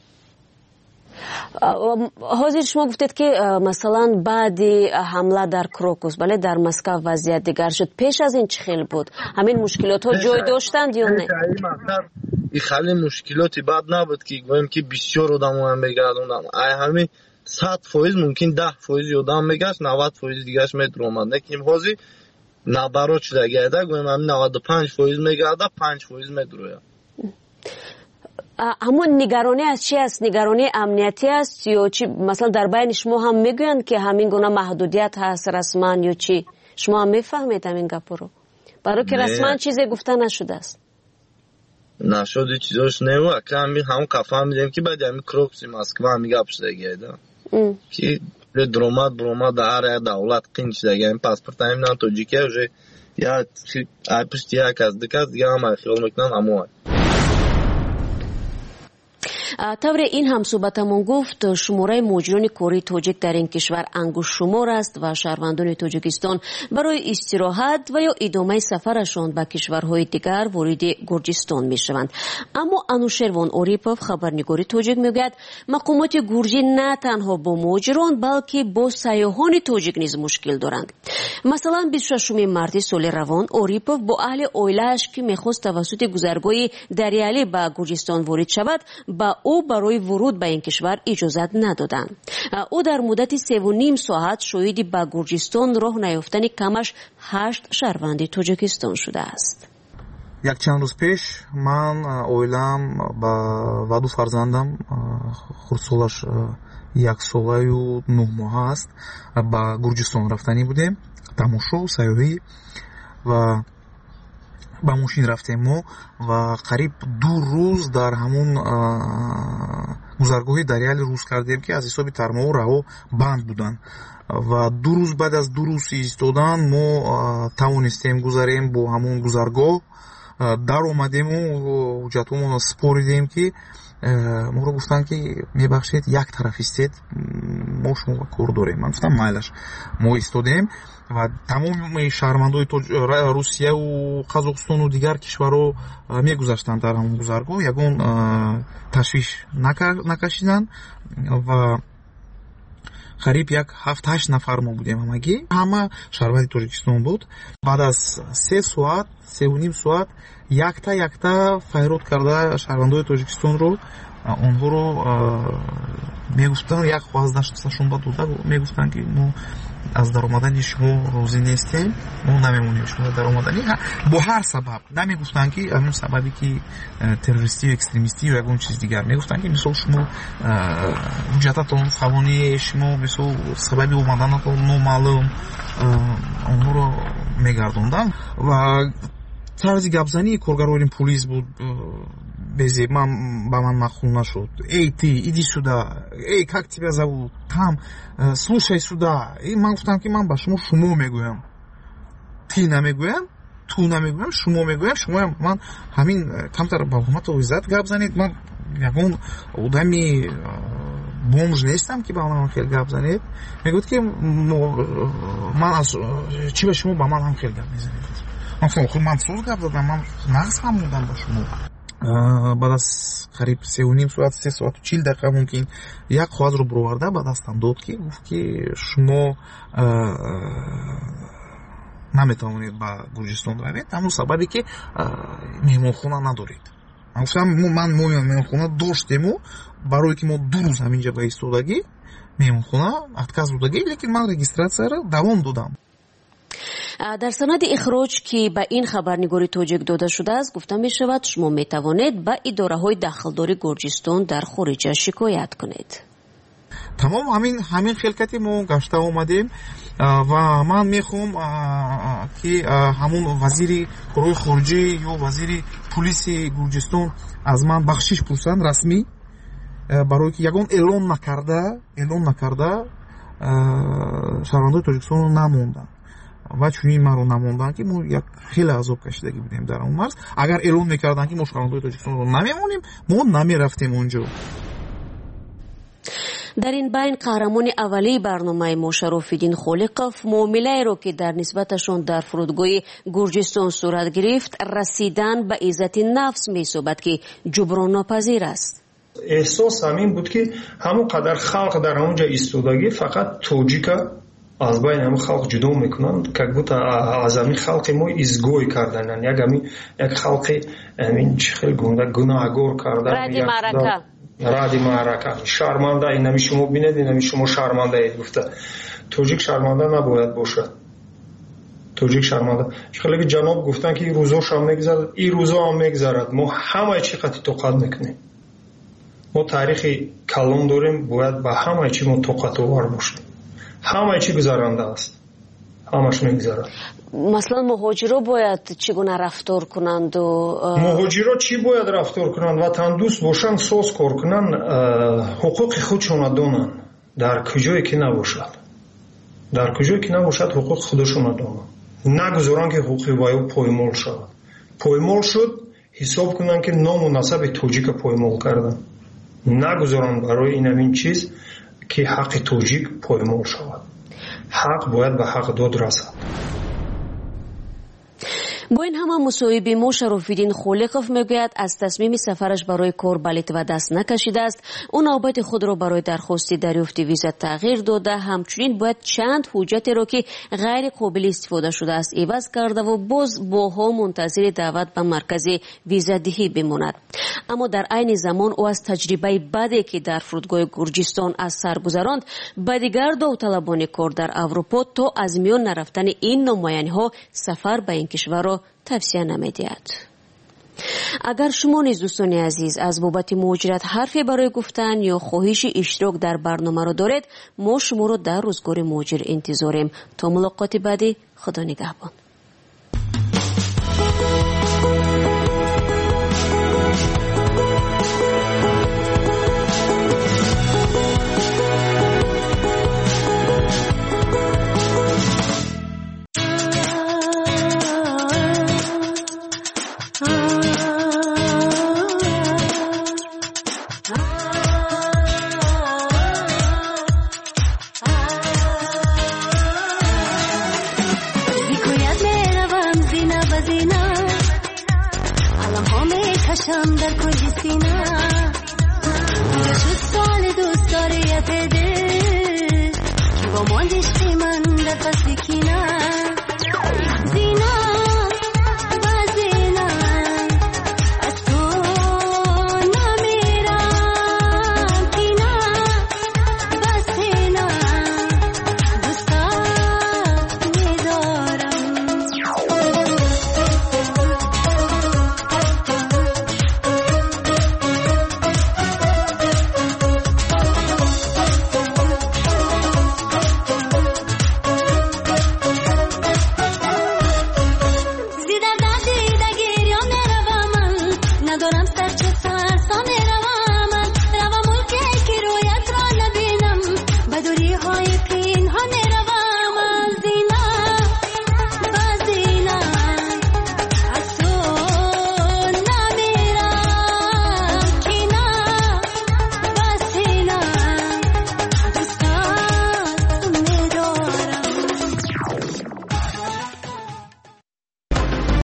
ҳозир шумо гуфтед ки масалан баъди ҳамла дар Крокус бале дар Москва вазъият дигар шуд пеш аз ин чӣ хел буд ҳамин мушкилотҳо ҷой доштанд ё не?
и хали мушкилоти бад набуд ки гӯем ки бисёр одамоам мегардонданд ай ҳамин 100% мумкин 10% одам мегашт 90% дигаш медуромад лекин ҳозир набарот шуда гайда гӯем ҳамин 95% мегарда 5% медурояд.
ҳамон нигаронӣ аз чи аст? нигаронии амниятӣ аст ё чи масалан дар байни шумо ҳам мегӯянд ки ҳамин гуна маҳдудият ҳаст расман ё чи шумо ҳам мефаҳмед ҳамин гапҳоро барои ки расман чизе гуфта нашудааст?
нашуди чизош небу аками ҳамон кафаҳмидем ки баъди ҳамин Крокуси Москва ҳамин гап шудагида ки дуромад буромад дар ҳар як давлат қин шудаги ҳамин паспорт ҳамин на тоҷикия уже як пишти як аз диказ дига ҳама хиёл мекунанд амоа.
тавре ин ҳам суҳбатамон гуфт шумораи муҳоҷирони кории тоҷик дар ин кишвар ангушшумор аст ва шаҳрвандони тоҷикистон барои истироҳат ва ё идомаи сафарашон ба кишварҳои дигар вориди Гурҷистон мешаванд. аммо Анушервон Орипов хабарнигори тоҷик мегӯяд мақомоти гурҷӣ на танҳо бо муҳоҷирон балки бо сайёҳони тоҷик низ мушкил доранд. масалан 26 марти соли равон Орипов бо аҳли оилааш ки мехост тавассути гузаргоҳи Дариалӣ ба Гурҷистон ворид шавад ба ӯ барои вуруд ба ин кишвар иҷозат надоданд. ӯ дар муддати 3.5 соат шоҳиди ба Гурҷистон роҳ наёфтани камаш 8 шаҳрванди Тоҷикистон шудааст.
якчанд рӯз пеш ман оилаам ва ду фарзандам хурдсолаш 1 солаю 9 моҳа аст ба Гурҷистон рафтанӣ будем тамошо сайёҳӣ ва ба мошин рафтем мо ва қариб 2 рӯз дар ҳамон гузаргоҳи Дариалӣ рӯз кардем ки аз ҳисоби тармоҳу раҳо банд буданд ва 2 рӯз баъд аз 2 рӯз истодан мо тавонистем гузарем бо ҳамон гузаргоҳ дар омадему ҳуҷҷатҳомо споридем ки моро гуфтанд ки мебахшед як тараф истед мо шумо кор дорем. ман гуфтам майлаш мо истодем ва тамоми шаҳрвандои Русияву Қазоқистону дигар кишварҳо мегузаштанд дар ҳамон гузаргоҳ ягон ташвиш накашиданд ва қариб як 7-8 нафар мо будем ҳамагӣ ҳама шаҳрванди Тоҷикистон буд. баъд аз 3 соат 3.5 соат якта файрод карда шаҳрвандои Тоҷикистонро онҳоро мегуфтанд як хваздашонба дода мегуфтанд ки мо аз даромадани шумо розӣ нестем мо намемонем шумо даромадани бо ҳар сабаб намегуфтанд ки ҳамон сабаби ки террористӣ ё экстремистӣ ё ягон чиз дигар мегуфтанд ки мисол шумо ҳуҷҷататон фалони шумо мисол сабаби омаданатон номаълум онҳоро мегардонданд ва тарзи гапзании коргарони пулис буд безе ба ман махул нашуд. эй ты иди сюда, эй как тебя зовут, там слушай сюда. И ман гуфтам ки ман ба шумо мегӯям, ты намегӯям, ту намегӯям, шумо мегӯям, шумо ман ҳамин камтар ба ҳурмату иззат гап занед. Ман ягон одами бомж нестам ки ба ман хел гап занед. Мегӯяд ки ман аз чӣ ба шумо ба ман ҳам хел гап мезанед. Ман соз гап задам, ман нағз фаҳмидам ба шумо. баъд аз қариб 3.5 соат 3 соат 40 дақиқа мумкин як қоғазро бироварда ба дастам дод ки гуфт ки шумо наметавонед ба Гурҷистон равед, ҳамун сабабе ки меҳмонхона надоред. Ман гуфтам ман меҳмонхона доштему, барое ки мо 2 рӯз ҳаминҷа ба истодагӣ меҳмонхона отказ додагӣ, лекин ман регистратсияро давом додам.
дар санади ихроҷ ки ба ин хабарнигори тоҷик дода шудааст гуфта мешавад шумо метавонед ба идораҳои дахлдори Гурҷистон дар хориҷа шикоят кунед.
тамом ҳамин хелкати мо гашта омадем ва ман мехоҳам ки ҳамун вазири корҳои хориҷӣ ё вазири пулиси Гурҷистон аз ман бахшиш пурсанд расмӣ, барое ки ягон эълон накарда шаҳрвандои Тоҷикистонро намонданд ва чунин маро намонданд ки мо як хеле азоб кашидагӣ будем дар он марз. Агар эълон мекарданд ки мо шаҳрвандои Тоҷикистонро намемонем, мо намерафтем онҷо.
дар ин байн қаҳрамони аввалии барномаи мо Шарофиддин Холиқов муомилаеро ки дар нисбаташон дар фурудгоҳи Гурҷистон сурат гирифт расидан ба иззати нафс меҳисобад ки ҷуброннопазир аст.
эҳсос ҳамин буд ки ҳамон қадар халқ дар ҳамонҷа истодагӣ фақат тоҷика аз байни ҳамин халқ ҷудо мекунанд, как будто аз ҳамин халқи мо изгой кардананд, як халқи ҳамин чӣ хел гунаҳгор кардан, ради маърака, шарманда. инами шумо бинед, инами шумо шармандаед гуфта. тоҷик шарманда набояд бошад. тоҷик шарманда хеле ҷаноб гуфтанд ки рӯзошам мегзарад, ин рӯзо ҳам мегзарад. мо ҳамаи чӣ қадри тоқат мекунем. мо таърихи калон дорем, бояд ба ҳамаи чӣ мо тоқатовар бошем. ҳамаи чӣ гузаранда аст, ҳамаш мегзарад.
маслан муҳоҷиро бояд чӣ гуна рафтор кунанду
муҳоҷиро чӣ бояд рафтор кунанд? ватандӯст бошанд, соз кор кунанд, ҳуқуқи худшона донанд. дар куҷое ки набошад, ҳуқуқи худшона донанд. нагузоранд ки ҳуқуқи ваё поймол шавад. поймол шуд, ҳисоб кунанд ки ному насаби тоҷика поймол карданд. нагузоранд барои ин ҳамин чиз ки ҳаққи тоҷик поймол шавад. ҳақ бояд ба ҳақ дод расад.
бо ин ҳама мусоҳиби мо Шарофиддин Холиқов мегӯяд аз тасмими сафараш барои кор ба Литва даст накашидааст. ӯ навбати худро барои дархости дарёфти виза тағйир дода, ҳамчунин бояд чанд ҳуҷҷатеро ки ғайри қобили истифода шудааст иваз кардаву боз боҳо мунтазири даъват ба маркази визадиҳӣ бимонад. аммо дар айни замон ӯ аз таҷрибаи баде ки дар фурудгоҳи Гурҷистон аз сар гузаронд ба дигар довталабони кор дар Аврупо то аз миён нарафтани ин номояниҳо сафар ба ин кишварро тавсия намедиҳад. агар шумо низ дӯстони азиз аз бобати муҳоҷират ҳарфе барои гуфтан ё хоҳиши иштирок дар барномаро доред, мо шуморо дар рӯзгори муҳоҷир интизорем. то мулоқоти баъдӣ, худо нигаҳбон.
در کج سینه شد سال دوست داره یه پده که با ماندشتی من در فصلی